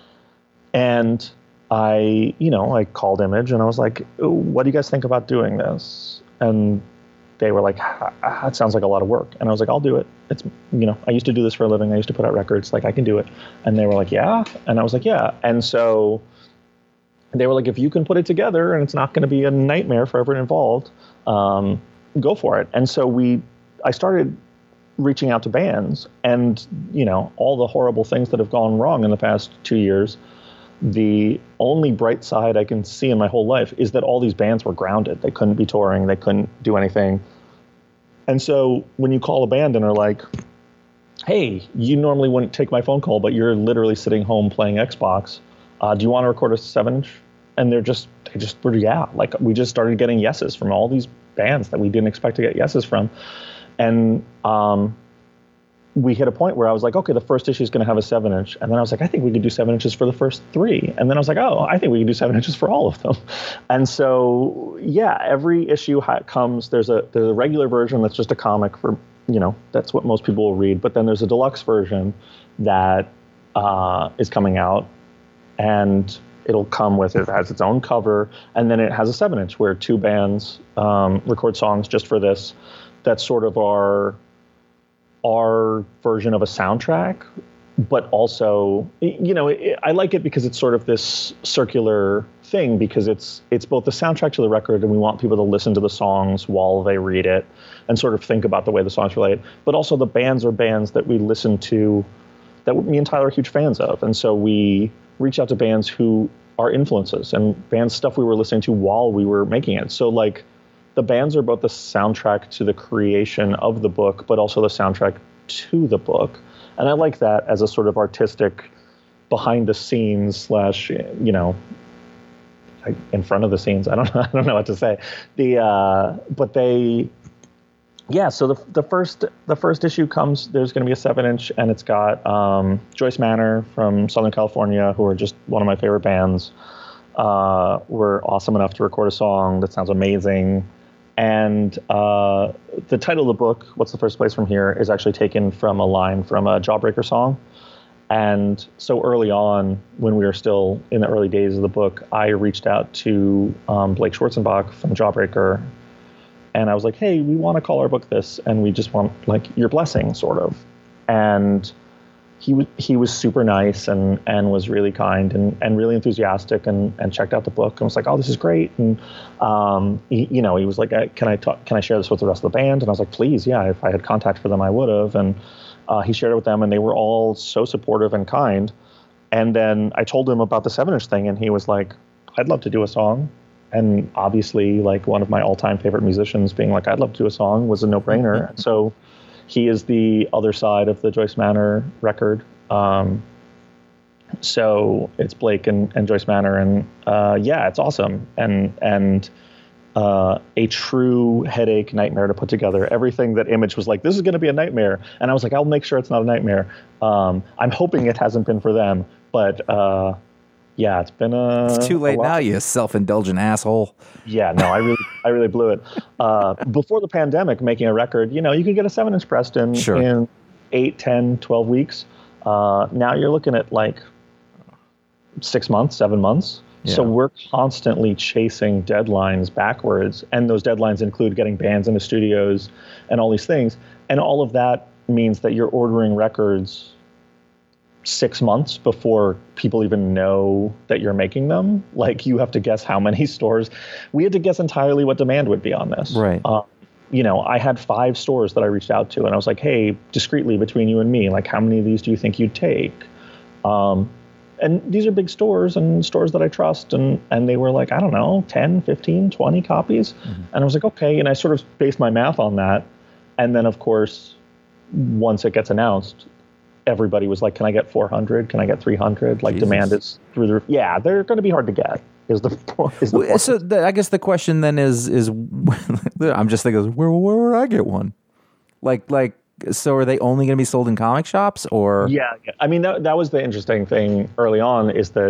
And I, you know, I called Image, and I was like, what do you guys think about doing this? And they were like, that sounds like a lot of work. And I was like, I'll do it. It's, you know, I used to do this for a living. I used to put out records. Like, I can do it. And they were like, yeah. And I was like, yeah. And so they were like, if you can put it together and it's not going to be a nightmare for everyone involved, um, go for it. And so we, I started reaching out to bands, and, you know, all the horrible things that have gone wrong in the past two years, the only bright side I can see in my whole life is that all these bands were grounded. They couldn't be touring. They couldn't do anything. And so when you call a band and are like, hey, you normally wouldn't take my phone call, but you're literally sitting home playing Xbox. Uh, do you want to record a seven inch? And they're just, they just were, yeah, like we just started getting yeses from all these bands that we didn't expect to get yeses from. And, um, we hit a point where I was like, okay, the first issue is going to have a seven inch. And then I was like, I think we could do seven inches for the first three. And then I was like, oh, I think we could do seven inches for all of them. And so, yeah, every issue ha- comes, there's a, there's a regular version that's just a comic for, you know, that's what most people will read. But then there's a deluxe version that uh, is coming out, and it'll come with, it has its own cover. And then it has a seven inch where two bands um, record songs just for this. That's sort of our, our version of a soundtrack, but also, you know, it, I like it because it's sort of this circular thing, because it's it's both the soundtrack to the record, and we want people to listen to the songs while they read it and sort of think about the way the songs relate, but also the bands are bands that we listen to, that me and Tyler are huge fans of. And so we reach out to bands who are influences and bands stuff we were listening to while we were making it. So like, the bands are both the soundtrack to the creation of the book, but also the soundtrack to the book. And I like that as a sort of artistic behind the scenes slash, you know, in front of the scenes. I don't know. I don't know what to say. The, uh, but they, yeah. So the the first the first issue comes. There's going to be a seven inch, and it's got um, Joyce Manor from Southern California, who are just one of my favorite bands. uh, were awesome enough to record a song that sounds amazing. And uh, the title of the book, What's the First Place from Here, is actually taken from a line from a Jawbreaker song. And so early on, when we were still in the early days of the book, I reached out to um, Blake Schwarzenbach from Jawbreaker. And I was like, hey, we want to call our book this, and we just want like your blessing, sort of. And he was he was super nice and and was really kind and, and really enthusiastic and, and checked out the book and was like, oh, this is great. And um, he, you know, he was like, can I talk, can I share this with the rest of the band? And I was like, please, yeah. If I had contact for them, I would have. And uh, he shared it with them, and they were all so supportive and kind. And then I told him about the seven inch thing, and he was like, I'd love to do a song. And obviously, like, one of my all-time favorite musicians being like, I'd love to do a song was a no-brainer. And so he is the other side of the Joyce Manor record. Um, so it's Blake and, and Joyce Manor. And uh, yeah, it's awesome. And and uh, a true headache nightmare to put together. Everything that Image was like, this is going to be a nightmare. And I was like, I'll make sure it's not a nightmare. Um, I'm hoping it hasn't been for them. But... Uh, Yeah, it's been a.
It's too late now, you self-indulgent asshole.
Yeah, no, I really, I really blew it. Uh, before the pandemic, making a record, you know, you could get a seven-inch pressed in
Sure.
in eight, ten, twelve weeks. Uh, now you're looking at like six months, seven months.
Yeah.
So we're constantly chasing deadlines backwards, and those deadlines include getting bands into studios and all these things. And all of that means that you're ordering records six months before people even know that you're making them. Like, you have to guess how many stores. We had to guess entirely what demand would be on this.
Right.
Uh, you know, I had five stores that I reached out to, and I was like, hey, discreetly between you and me, like, how many of these do you think you'd take? Um, and these are big stores and stores that I trust. And, and they were like, I don't know, ten, fifteen, twenty copies. Mm-hmm. And I was like, okay. And I sort of based my math on that. And then, of course, once it gets announced, everybody was like, can I get four hundred? Can I get three hundred? Like,
Jesus.
Demand is through the roof. Yeah, they're going to be hard to get, is the point. Is the
Well,
point.
so the, I guess the question then is, is I'm just thinking, where, where would I get one? Like, like, so are they only going to be sold in comic shops, or?
Yeah, yeah. I mean, that, that was the interesting thing early on, is that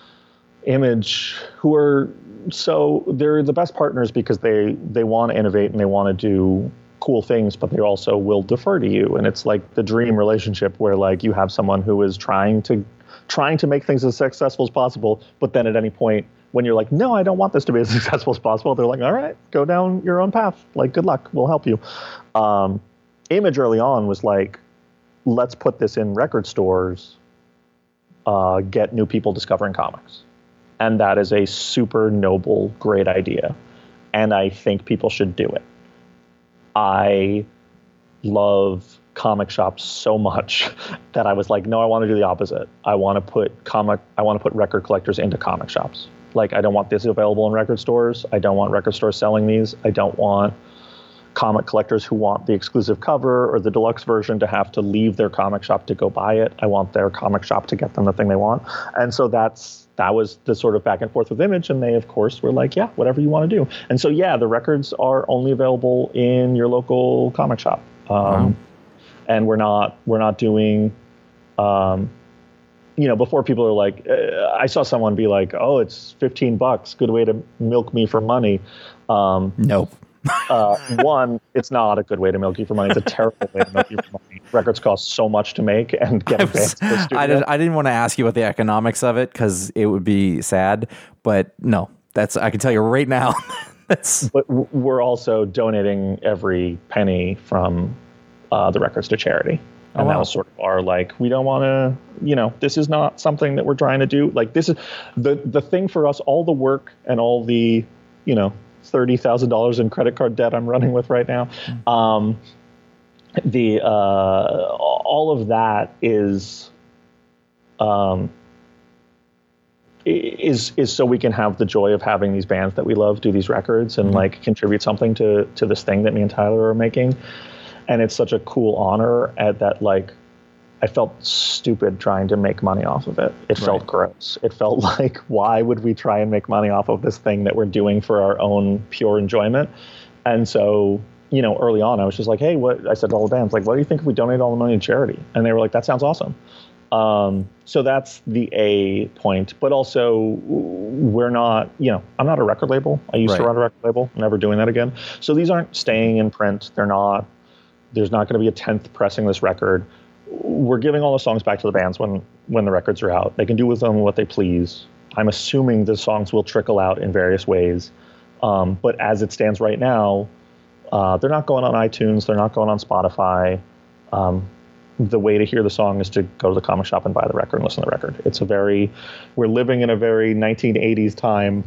Image, who are so, they're the best partners because they, they want to innovate and they want to do cool things, but they also will defer to you. And it's like the dream relationship where, like, you have someone who is trying to trying to make things as successful as possible, but then at any point when you're like, no, I don't want this to be as successful as possible, they're like, all right, go down your own path. Like, good luck. We'll help you. Um, Image early on was like, let's put this in record stores, uh, get new people discovering comics. And that is a super noble, great idea. And I think people should do it. I love comic shops so much that I was like, no, I want to do the opposite. I want to put comic, I want to put record collectors into comic shops. Like, I don't want this available in record stores. I don't want record stores selling these. I don't want comic collectors who want the exclusive cover or the deluxe version to have to leave their comic shop to go buy it. I want their comic shop to get them the thing they want. And so that's, that was the sort of back and forth with Image. And they, of course, were like, yeah, whatever you want to do. And so, yeah, the records are only available in your local comic shop. Um, wow. And we're not, we're not doing, um, you know, before people are like, uh, I saw someone be like, oh, it's fifteen bucks. Good way to milk me for money. Um,
nope.
uh, one, it's not a good way to milk you for money. It's a terrible way to milk you for money. Records cost so much to make, and get bands to the studio.
I didn't, I didn't want to ask you about the economics of it because it would be sad, but no, that's, I can tell you right now. that's.
But we're also donating every penny from uh, the records to charity. And oh, wow. That was sort of our, like, we don't want to, you know, this is not something that we're trying to do. Like, this is the, the thing for us, all the work and all the, you know, thirty thousand dollars in credit card debt I'm running with right now. Um, the, uh, all of that is, um, is, is so we can have the joy of having these bands that we love do these records and mm-hmm. like contribute something to, to this thing that me and Tyler are making. And it's such a cool honor at that, like, I felt stupid trying to make money off of it. It felt right. gross. It felt like, why would we try and make money off of this thing that we're doing for our own pure enjoyment? And so, you know, early on, I was just like, hey, what? I said to all the bands, like, what do you think if we donate all the money to charity? And they were like, that sounds awesome. Um, so that's the A point. But also, we're not, you know, I'm not a record label. I used
Right.
to run a record label. Never doing that again. So these aren't staying in print. They're not, there's not going to be a tenth pressing this record. We're giving all the songs back to the bands when, when the records are out. They can do with them what they please. I'm assuming the songs will trickle out in various ways. Um, but as it stands right now, uh, they're not going on iTunes. They're not going on Spotify. Um, the way to hear the song is to go to the comic shop and buy the record and listen to the record. It's a very, we're living in a very nineteen eighties time.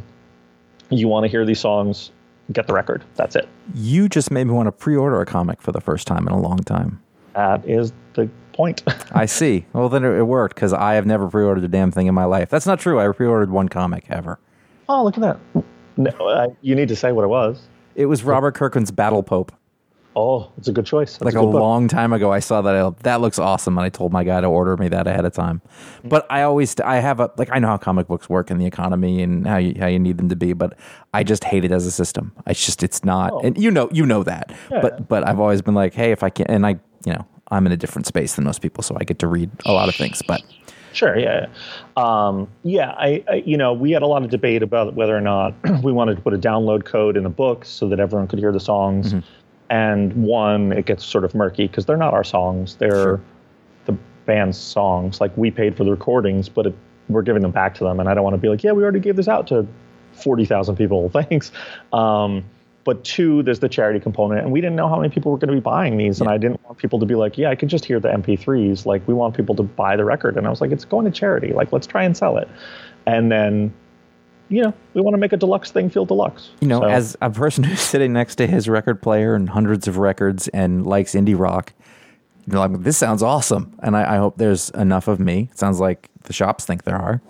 You want to hear these songs, get the record. That's it.
You just made me want to pre-order a comic for the first time in a long time.
That is the point.
I see. Well, then it worked because I have never pre-ordered a damn thing in my life. That's not true. I pre-ordered one comic ever.
Oh, look at that. No, uh, you need to say what it was.
It was Robert Kirkman's Battle Pope.
Oh, it's a good choice. That's
Like a,
a, good book.
long time ago, I saw that. I, that looks awesome, and I told my guy to order me that ahead of time. But I always, I have a like, I know how comic books work in the economy and how you how you need them to be, but I just hate it as a system. It's just, it's not,
Oh.
and you know, you know that.
Yeah.
But but I've always been like, hey, if I can, and I, you know, I'm in a different space than most people, so I get to read a lot of things. But
Sure, yeah. Um, yeah, I, I, you know, we had a lot of debate about whether or not we wanted to put a download code in the books so that everyone could hear the songs.
Mm-hmm.
And one, it gets sort of murky because they're not our songs. They're
Sure.
the band's songs. Like, we paid for the recordings, but it, we're giving them back to them. And I don't want to be like, yeah, we already gave this out to forty thousand people. Thanks. Um, but two, there's the charity component. And we didn't know how many people were going to be buying these. And I didn't want people to be like, yeah, I could just hear the M P threes. Like, we want people to buy the record. And I was like, it's going to charity. Like, let's try and sell it. And then, you know, we want to make a deluxe thing feel deluxe.
you know,
So-
as a person who's sitting next to his record player and hundreds of records and likes indie rock, you're like, this sounds awesome. And I, I hope there's enough of me. It sounds like the shops think there are.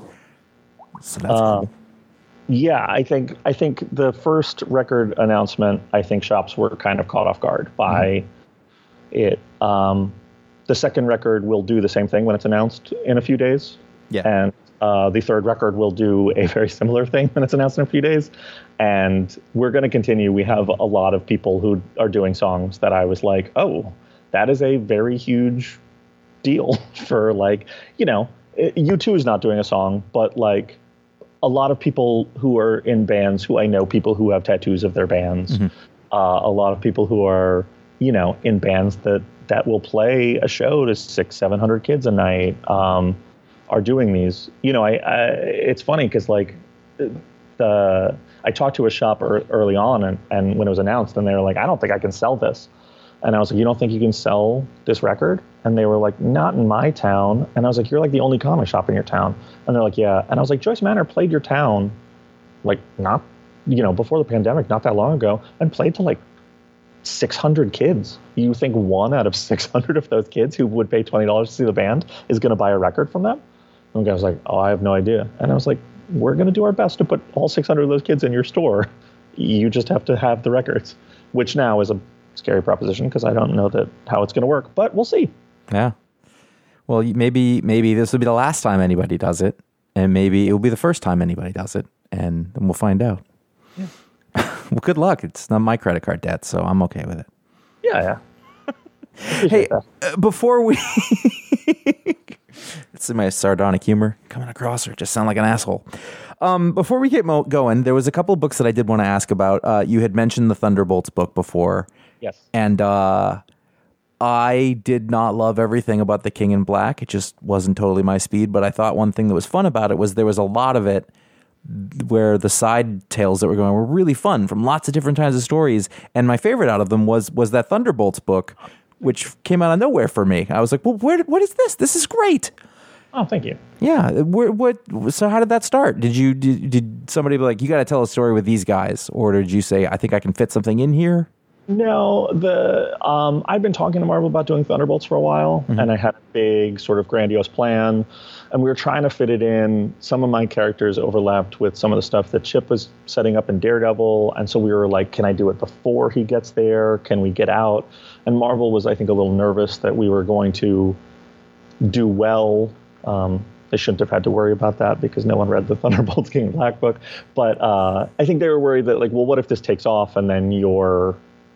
So that's
Uh,
cool.
Yeah, I think I think the first record announcement, I think shops were kind of caught off guard by it. Um, the second record will do the same thing when it's announced in a few days.
Yeah.
And uh, the third record will do a very similar thing when it's announced in a few days. And we're going to continue. We have a lot of people who are doing songs that I was like, oh, that is a very huge deal for, like, you know, U two is not doing a song, but like, a lot of people who are in bands who I know, people who have tattoos of their bands,
Mm-hmm.
uh, a lot of people who are, you know, in bands that, that will play a show to six, seven hundred kids a night, um, are doing these. You know, I, I it's funny because like the I talked to a shop er, early on, and, and when it was announced, and they were like, I don't think I can sell this. And I was like, you don't think you can sell this record? And they were like, not in my town. And I was like, you're like the only comic shop in your town. And they're like, yeah. And I was like, Joyce Manor played your town, like, not, you know, before the pandemic, not that long ago, and played to like six hundred kids. You think one out of six hundred of those kids who would pay twenty dollars to see the band is going to buy a record from them? And the guy was like, oh, I have no idea. And I was like, we're going to do our best to put all six hundred of those kids in your store. You just have to have the records, which now is a scary proposition because I don't know that how it's going to work, but we'll see.
Yeah. Well, you- maybe maybe this will be the last time anybody does it, and maybe it will be the first time anybody does it, and then we'll find out. Yeah. Well, good luck. It's not my credit card debt, so I'm okay with it.
Yeah, yeah.
Hey, uh, before we... It's my sardonic humor coming across, or just sound like an asshole. Um, before we get mo- going, there was a couple of books that I did want to ask about. Uh, you had mentioned the Thunderbolts book before.
Yes.
And uh, I did not love everything about The King in Black. It just wasn't totally my speed. But I thought one thing that was fun about it was there was a lot of it where the side tales that were going were really fun from lots of different kinds of stories. And my favorite out of them was was that Thunderbolts book, which came out of nowhere for me. I was like, well, where? What is this? This is great.
Oh, thank you.
Yeah. Where, what? So how did that start? Did you did, did somebody be like, you got to tell a story with these guys, or did you say, I think I can fit something in here?
No, the um, I've been talking to Marvel about doing Thunderbolts for a while, and I had a big sort of grandiose plan, and we were trying to fit it in. Some of my characters overlapped with some of the stuff that Chip was setting up in Daredevil, and so we were like, can I do it before he gets there? Can we get out? And Marvel was, I think, a little nervous that we were going to do well. Um, they shouldn't have had to worry about that because no one read the Thunderbolts King in Black book. But uh, I think they were worried that, like, well, what if this takes off and then you're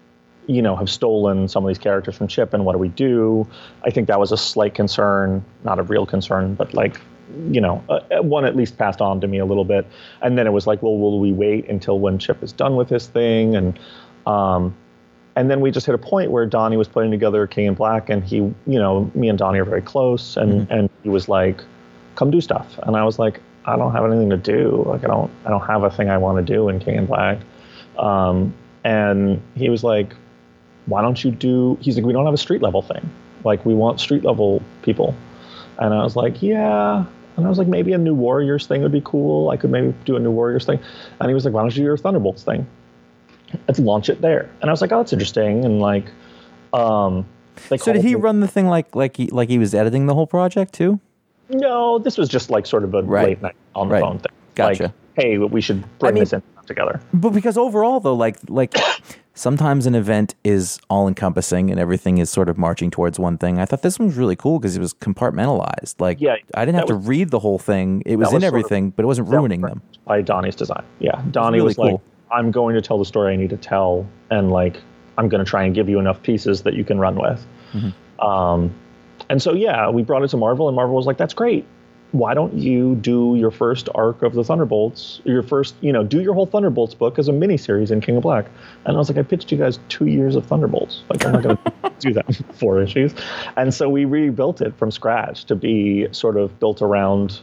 you know, have stolen some of these characters from Chip, and what do we do? I think that was a slight concern, not a real concern, but like, you know, uh, one at least passed on to me a little bit. And then it was like, well, will we wait until when Chip is done with his thing? And um, and then we just hit a point where Donnie was putting together King in Black, and he, you know, me and Donnie are very close, and, mm-hmm. and he was like, come do stuff. And I was like, I don't have anything to do. Like, I don't, I don't have a thing I want to do in King in Black. Um, and he was like, why don't you do, he's like, we don't have a street level thing. Like, we want street level people. And I was like, yeah. And I was like, maybe a New Warriors thing would be cool. I could maybe do a New Warriors thing. And he was like, why don't you do your Thunderbolts thing? Let's launch it there. And I was like, oh, that's interesting. And like, um, they
so did he me- run the thing like like he like he was editing the whole project too?
No, this was just like sort of a
right.
late night on the
right.
phone thing.
Gotcha.
Like, hey, we should bring I mean, this in together.
But because overall, though, like like sometimes an event is all encompassing and everything is sort of marching towards one thing. I thought this one was really cool because it was compartmentalized. Like,
yeah,
I didn't have was, to read the whole thing. It was in was everything, of, but it wasn't ruining them.
By Donnie's design. Yeah, Donnie was, really was cool. like, I'm going to tell the story I need to tell, and like I'm going to try and give you enough pieces that you can run with. Mm-hmm. Um, and so yeah, we brought it to Marvel, and Marvel was like, that's great. Why don't you do your first arc of the Thunderbolts, your first, you know, do your whole Thunderbolts book as a miniseries in King of Black? And I was like, I pitched you guys two years of Thunderbolts. Like, I'm not going to do that in four issues. And so we rebuilt it from scratch to be sort of built around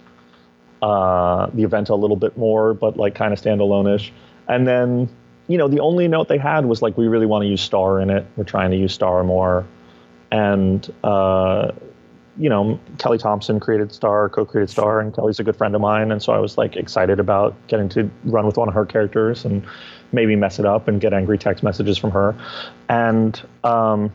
uh, the event a little bit more, but like kind of standalone-ish. And then, you know, the only note they had was like, we really want to use Star in it. We're trying to use Star more. And, uh, you know, Kelly Thompson created Star, co-created Star, and Kelly's a good friend of mine. And so I was like excited about getting to run with one of her characters and maybe mess it up and get angry text messages from her. And um,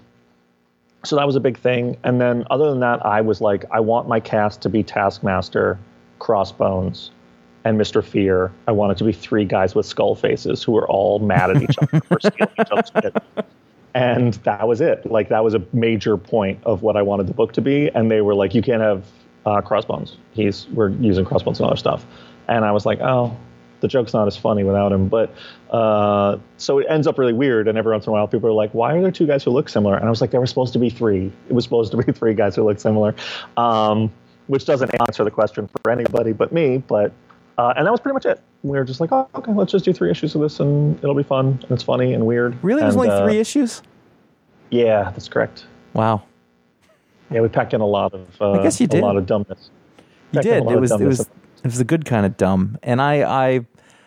so that was a big thing. And then other than that, I was like, I want my cast to be Taskmaster, Crossbones, and Mister Fear. I want it to be three guys with skull faces who are all mad at each other for stealing each other's shit. And that was it. Like, that was a major point of what I wanted the book to be. And they were like, you can't have uh, Crossbones. He's we're using Crossbones and other stuff. And I was like, oh, the joke's not as funny without him. But uh, so it ends up really weird. And every once in a while, people are like, why are there two guys who look similar? And I was like, there were supposed to be three. It was supposed to be three guys who look similar, um, which doesn't answer the question for anybody but me. But uh, and that was pretty much it. We were just like, oh, okay, let's just do three issues of this, and it'll be fun, and it's funny and weird.
Really? It was
and,
only
uh,
three issues?
Yeah, that's correct.
Wow.
Yeah, we packed in a lot of. Uh,
I guess you did.
A lot of dumbness.
You did. It was. It was. It was a good kind of dumb, and I, I,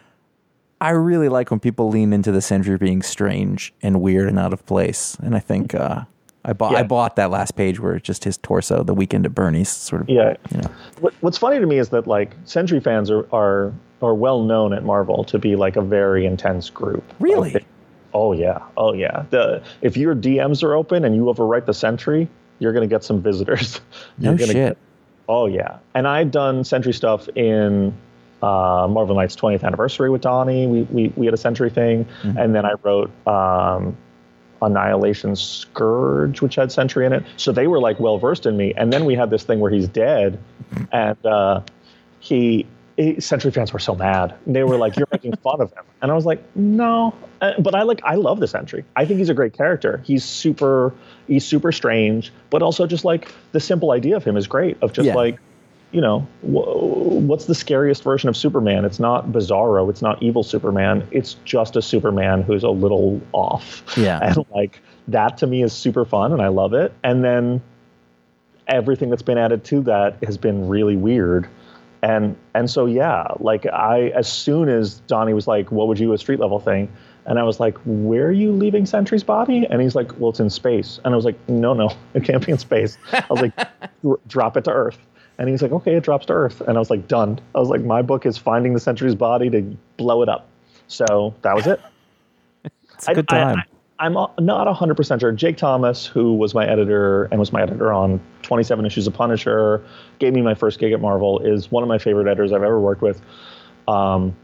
I really like when people lean into the Sentry being strange and weird and out of place. And I think uh, I bought. Yeah. I bought that last page where it's just his torso, the Weekend at Bernie's, sort of.
Yeah.
You know.
What, what's funny to me is that like Sentry fans are are are well known at Marvel to be like a very intense group.
Really.
Like, Oh yeah, oh yeah. The if your D Ms are open and you overwrite the Sentry, you're gonna get some visitors.
No
you're gonna
shit.
Get, oh yeah. And I'd done Sentry stuff in uh, Marvel Knights twentieth anniversary with Donnie. We we we had a Sentry thing, mm-hmm. and then I wrote um, Annihilation Scourge, which had Sentry in it. So they were like well versed in me. And then we had this thing where he's dead, and uh, he. Sentry fans were so mad. They were like, "You're making fun of him," and I was like, "No," uh, but I like, I love the Sentry. I think he's a great character. He's super, he's super strange, but also just like the simple idea of him is great. Of just yeah. like, you know, wh- what's the scariest version of Superman? It's not Bizarro. It's not evil Superman. It's just a Superman who's a little off.
Yeah,
and like that to me is super fun, and I love it. And then everything that's been added to that has been really weird. And and so, yeah, like I, as soon as Donnie was like, what would you do a street level thing? And I was like, where are you leaving Sentry's body? And he's like, well, it's in space. And I was like, no, no, it can't be in space. I was like, drop it to Earth. And he's like, okay, it drops to Earth. And I was like, done. I was like, my book is finding the Sentry's body to blow it up. So that was it.
It's a good time. I, I,
I'm not one hundred percent sure. Jake Thomas, who was my editor and was my editor on twenty-seven issues of Punisher, gave me my first gig at Marvel, is one of my favorite editors I've ever worked with. Um,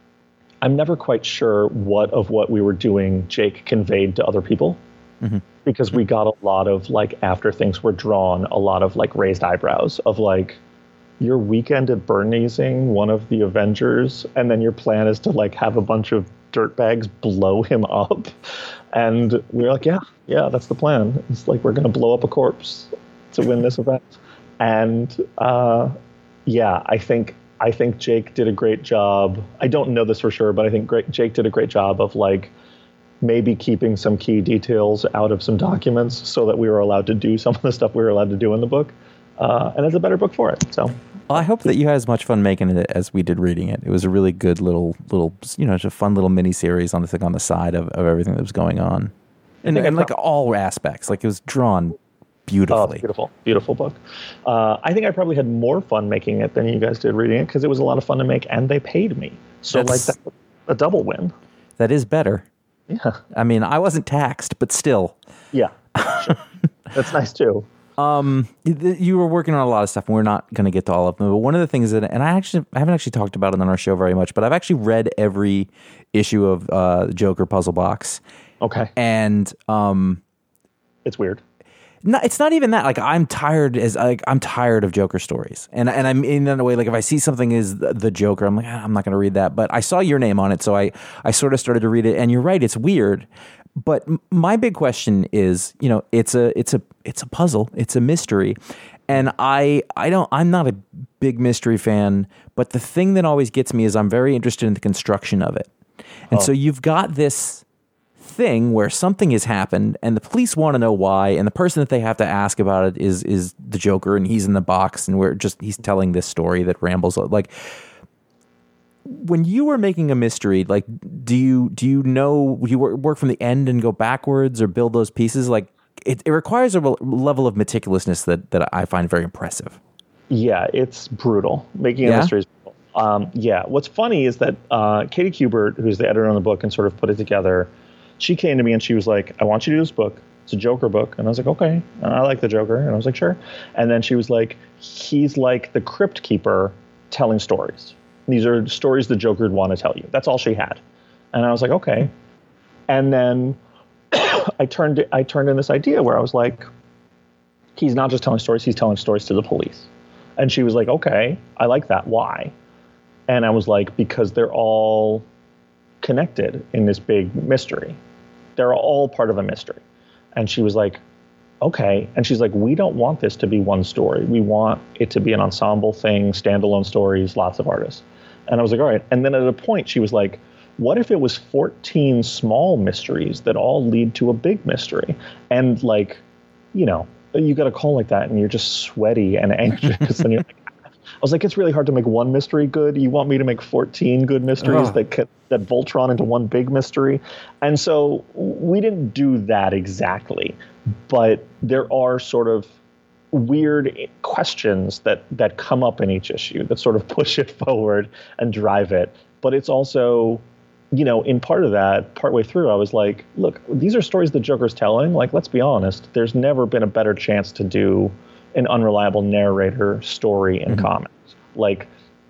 I'm never quite sure what of what we were doing Jake conveyed to other people, mm-hmm. because we got a lot of, like, after things were drawn, a lot of, like, raised eyebrows of, like, your Weekend at Bernie'sing one of the Avengers, and then your plan is to, like, have a bunch of dirtbags blow him up. And we were like, yeah, yeah, that's the plan. It's like we're going to blow up a corpse to win this event. And uh, yeah, I think I think Jake did a great job. I don't know this for sure, but I think great, Jake did a great job of like maybe keeping some key details out of some documents so that we were allowed to do some of the stuff we were allowed to do in the book. Uh, and it's a better book for it. So,
well, I hope that you had as much fun making it as we did reading it. It was a really good little, little, you know, just a fun little mini series on the thing on the side of, of everything that was going on, and, and like all aspects. Like it was drawn beautifully.
Oh, beautiful, beautiful book. Uh, I think I probably had more fun making it than you guys did reading it because it was a lot of fun to make, and they paid me. So that's, like that's a double win.
That is better.
Yeah.
I mean, I wasn't taxed, but still.
Yeah. Sure. That's nice too.
Um, you were working on a lot of stuff, and we're not going to get to all of them. But one of the things that, and I actually I haven't actually talked about it on our show very much, but I've actually read every issue of uh, Joker Puzzle Box.
Okay.
And um,
it's weird.
No, it's not even that. Like I'm tired as like I'm tired of Joker stories, and and I'm in a way like if I see something is the, the Joker, I'm like ah, I'm not going to read that. But I saw your name on it, so I I sort of started to read it. And you're right, it's weird. But m- my big question is, you know, it's a it's a it's a puzzle, it's a mystery, and I I don't I'm not a big mystery fan. But the thing that always gets me is I'm very interested in the construction of it, and oh. so you've got this thing where something has happened and the police want to know why, and the person that they have to ask about it is is the Joker, and he's in the box, and we're just he's telling this story that rambles. Like when you were making a mystery, like do you do you know do you work from the end and go backwards or build those pieces? Like it, it requires a level of meticulousness that that I find very impressive.
Yeah, it's brutal. Making a
yeah?
mystery is brutal. Um, yeah, what's funny is that uh, Katie Kubert, who's the editor on the book and sort of put it together, she came to me and she was like, I want you to do this book. It's a Joker book. And I was like, okay. And I like the Joker. And I was like, sure. And then she was like, he's like the crypt keeper telling stories. These are stories the Joker would want to tell you. That's all she had. And I was like, okay. And then I turned I turned in this idea where I was like, he's not just telling stories, he's telling stories to the police. And she was like, okay, I like that. Why? And I was like, because they're all connected in this big mystery. They're all part of a mystery. And she was like, okay. And she's like, we don't want this to be one story. We want it to be an ensemble thing, standalone stories, lots of artists. And I was like, all right. And then at a point she was like, what if it was fourteen small mysteries that all lead to a big mystery? And like, you know, you got a call like that and you're just sweaty and anxious. And you're like, I was like, it's really hard to make one mystery good. You want me to make fourteen good mysteries oh. that could, that Voltron into one big mystery? And so we didn't do that exactly, but there are sort of weird questions that, that come up in each issue that sort of push it forward and drive it. But it's also, you know, in part of that, partway through, I was like, look, these are stories the Joker's telling. Like, let's be honest, there's never been a better chance to do an unreliable narrator story in mm-hmm. comics. Like,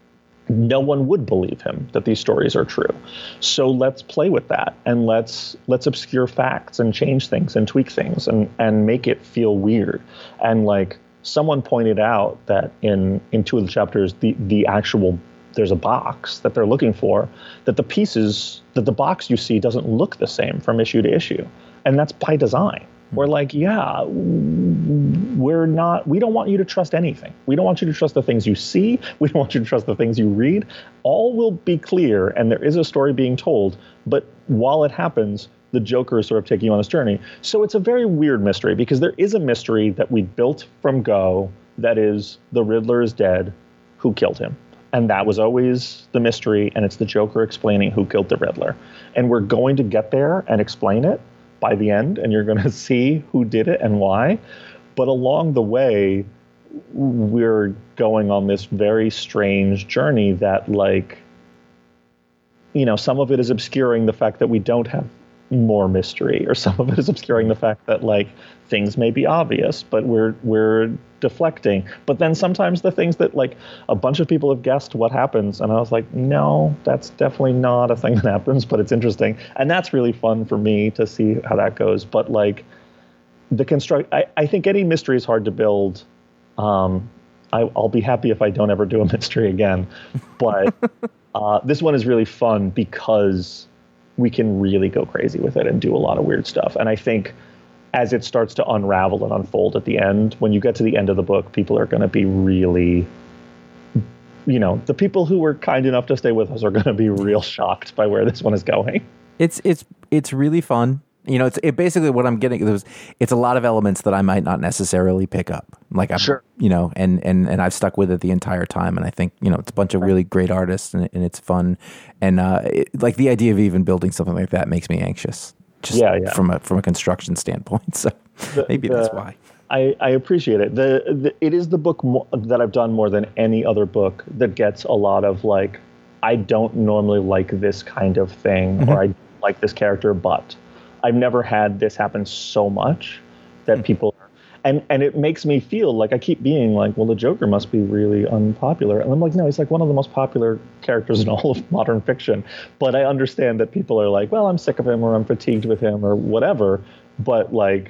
no one would believe him that these stories are true. So let's play with that, and let's let's obscure facts and change things and tweak things and and make it feel weird. And like someone pointed out that in in two of the chapters, the the actual there's a box that they're looking for, that the pieces that the box you see doesn't look the same from issue to issue, and that's by design. We're like, yeah, we're not, we don't want you to trust anything. We don't want you to trust the things you see. We don't want you to trust the things you read. All will be clear, and there is a story being told. But while it happens, the Joker is sort of taking you on this journey. So it's a very weird mystery, because there is a mystery that we built from go that is the Riddler is dead, who killed him? And that was always the mystery, and it's the Joker explaining who killed the Riddler. And we're going to get there and explain it by the end, and you're going to see who did it and why. But along the way, we're going on this very strange journey that, like, you know, some of it is obscuring the fact that we don't have more mystery, or some of it is obscuring the fact that, like, things may be obvious, but we're we're deflecting. But then sometimes the things that, like, a bunch of people have guessed what happens, and I was like, no, that's definitely not a thing that happens, but it's interesting. And that's really fun for me to see how that goes. But, like, the construct, I, I think any mystery is hard to build. Um, I, I'll be happy if I don't ever do a mystery again. But uh, this one is really fun because we can really go crazy with it and do a lot of weird stuff. And I think as it starts to unravel and unfold at the end, when you get to the end of the book, people are going to be really, you know, the people who were kind enough to stay with us are going to be real shocked by where this one is going.
It's it's it's really fun. You know, it's it basically what I'm getting. There's, it's a lot of elements that I might not necessarily pick up. Like I'm,
Sure.
you know, and, and, and I've stuck with it the entire time. And I think, you know, it's a bunch of really great artists and, and it's fun. And uh, it, like the idea of even building something like that makes me anxious. Just
Yeah, yeah.
from a from a construction standpoint. So
The-
maybe
the-
that's why.
I, I appreciate it. The, the it is the book mo- that I've done more than any other book that gets a lot of like, I don't normally like this kind of thing,
Mm-hmm.
or I like this character, but I've never had this happen so much that
Mm-hmm.
people are, and and it makes me feel like I keep being like, well, the Joker must be really unpopular, and I'm like, no, he's like one of the most popular characters in all of modern fiction. But I understand that people are like, well, I'm sick of him, or I'm fatigued with him, or whatever. But like,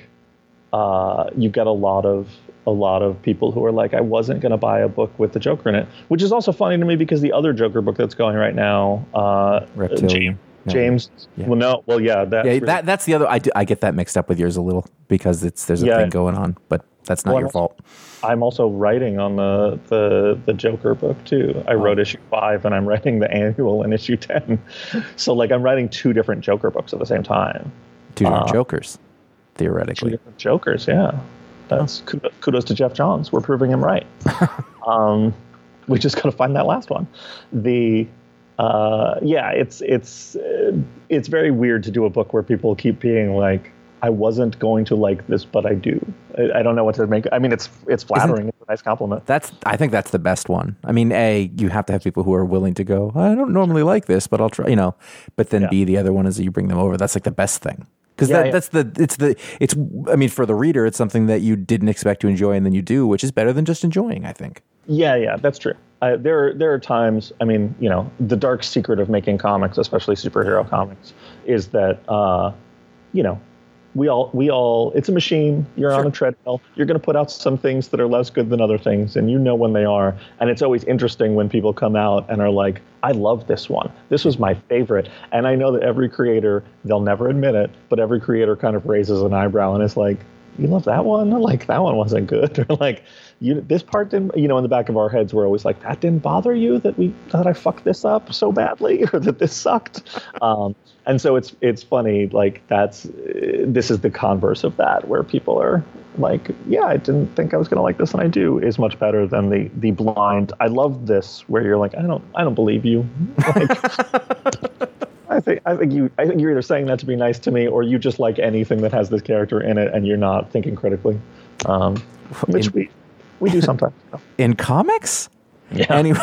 uh, you get a lot of a lot of people who are like, I wasn't going to buy a book with the Joker in it, which is also funny to me because the other Joker book that's going right now, uh,
Reptilian.
James,
No.
James
Yeah.
well, no, well, yeah, that's
Yeah,
really-
that that's the other. I, do, I get that mixed up with yours a little because it's there's a
Yeah.
thing going on, but that's not
Well,
your
I'm
fault.
I'm also writing on the, the the Joker book too. I wrote issue five, and I'm writing the annual in issue ten. So like, I'm writing two different Joker books at the same time.
Two different
uh,
Jokers,
Two
theoretically.
different Jokers, yeah. That's kudos, kudos to Jeff Johns. We're proving him right. um, we just got to find that last one. The uh, yeah, it's it's uh, it's very weird to do a book where people keep being like, I wasn't going to like this, but I do. I, I don't know what to make. I mean, it's it's flattering. It's a nice compliment.
That's I think that's the best one. I mean, A, you have to have people who are willing to go, I don't normally like this, but I'll try, you know. But then
Yeah.
B, the other one is that you bring them over. That's like the best thing. Because
Yeah,
that,
yeah.
that's the it's the it's I mean, for the reader, it's something that you didn't expect to enjoy and then you do, which is better than just enjoying, I think.
Yeah, yeah, that's true. Uh, there, there are times. I mean, you know, the dark secret of making comics, especially superhero comics, is that, uh, you know, we all, we all. It's a machine. You're on
Sure.
a treadmill. You're going to put out some things that are less good than other things, and you know when they are. And it's always interesting when people come out and are like, "I love this one. This was my favorite." And I know that every creator, they'll never admit it, but every creator kind of raises an eyebrow and is like, you love that one? Like, that one wasn't good. Or like, you this part didn't, you know, in the back of our heads, we're always like, that didn't bother you that we, that I fucked this up so badly, or that this sucked. Um, and so it's, it's funny, like that's, uh, this is the converse of that, where people are like, yeah, I didn't think I was going to like this, and I do, is much better than the, the blind, I love this, where you're like, I don't, I don't believe you. Like, I think I think you I think you're either saying that to be nice to me, or you just like anything that has this character in it, and you're not thinking critically, um, which
In-
we we do sometimes.
In comics?
Yeah.
Anyway.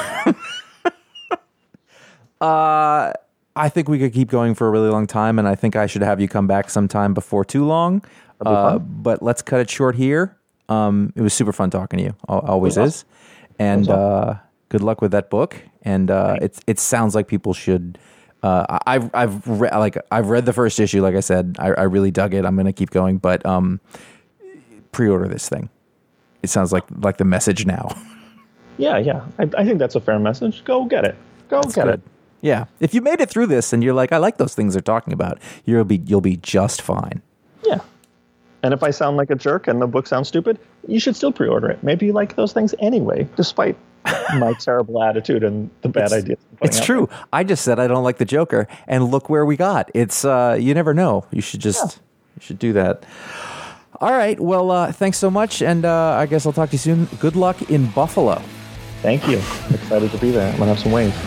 uh, I think we could keep going for a really long time, and I think I should have you come back sometime before too long.
That'd be
Uh,
fun.
but let's cut it short here. Um, it was super fun talking to you. Al- Always
It was
is. And
It was
uh, good luck with that book. And uh, it's it sounds like people should. Uh, I- I've I've re- like I've read the first issue. Like I said, I, I really dug it. I'm going to keep going, but um, pre-order this thing. It sounds like like the message now.
Yeah, yeah. I, I think that's a fair message. Go get it. Go get
Good.
it.
Yeah, if you made it through this and you're like, I like those things they're talking about, you'll be you'll be just fine.
Yeah. And if I sound like a jerk and the book sounds stupid, you should still pre-order it. Maybe you like those things anyway, despite my terrible attitude and the bad
It's-
ideas. I'm putting
It's
out
true. I just said I don't like the Joker, and look where we got. It's uh, you never know. You should just you should do that. All right. Well, uh, thanks so much, and uh, I guess I'll talk to you soon. Good luck in Buffalo.
there. Thank you. I'm excited to be there. I'm gonna have some wings.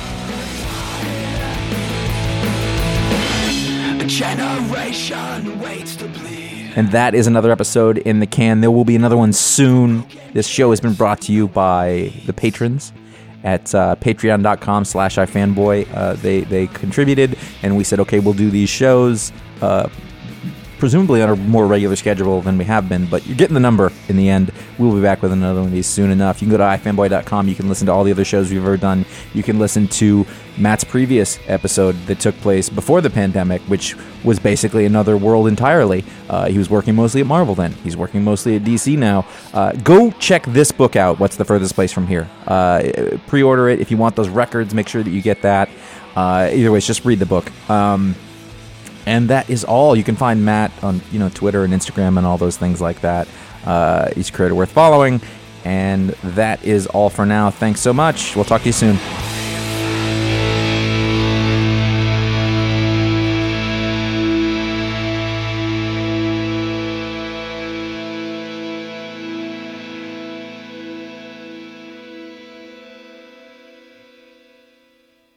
A generation waits to bleed.
And that is another episode in the can. There will be another one soon. This show has been brought to you by the patrons at uh, patreon.com slash ifanboy. Uh, they, they contributed, and we said, okay, we'll do these shows uh, presumably on a more regular schedule than we have been, but you're getting the number in the end. We'll be back with another one of these soon enough. You can go to ifanboy dot com. You can listen to all the other shows we've ever done. You can listen to Matt's previous episode that took place before the pandemic, which was basically another world entirely. Uh, he was working mostly at Marvel then. He's working mostly at D C now. Uh, go check this book out, What's the Furthest Place from Here. Uh, pre-order it. If you want those records, make sure that you get that. Uh, either way, just read the book. Um, And that is all. You can find Matt on you know Twitter and Instagram and all those things like that. Uh, he's a creator worth following. And that is all for now. Thanks so much. We'll talk to you soon.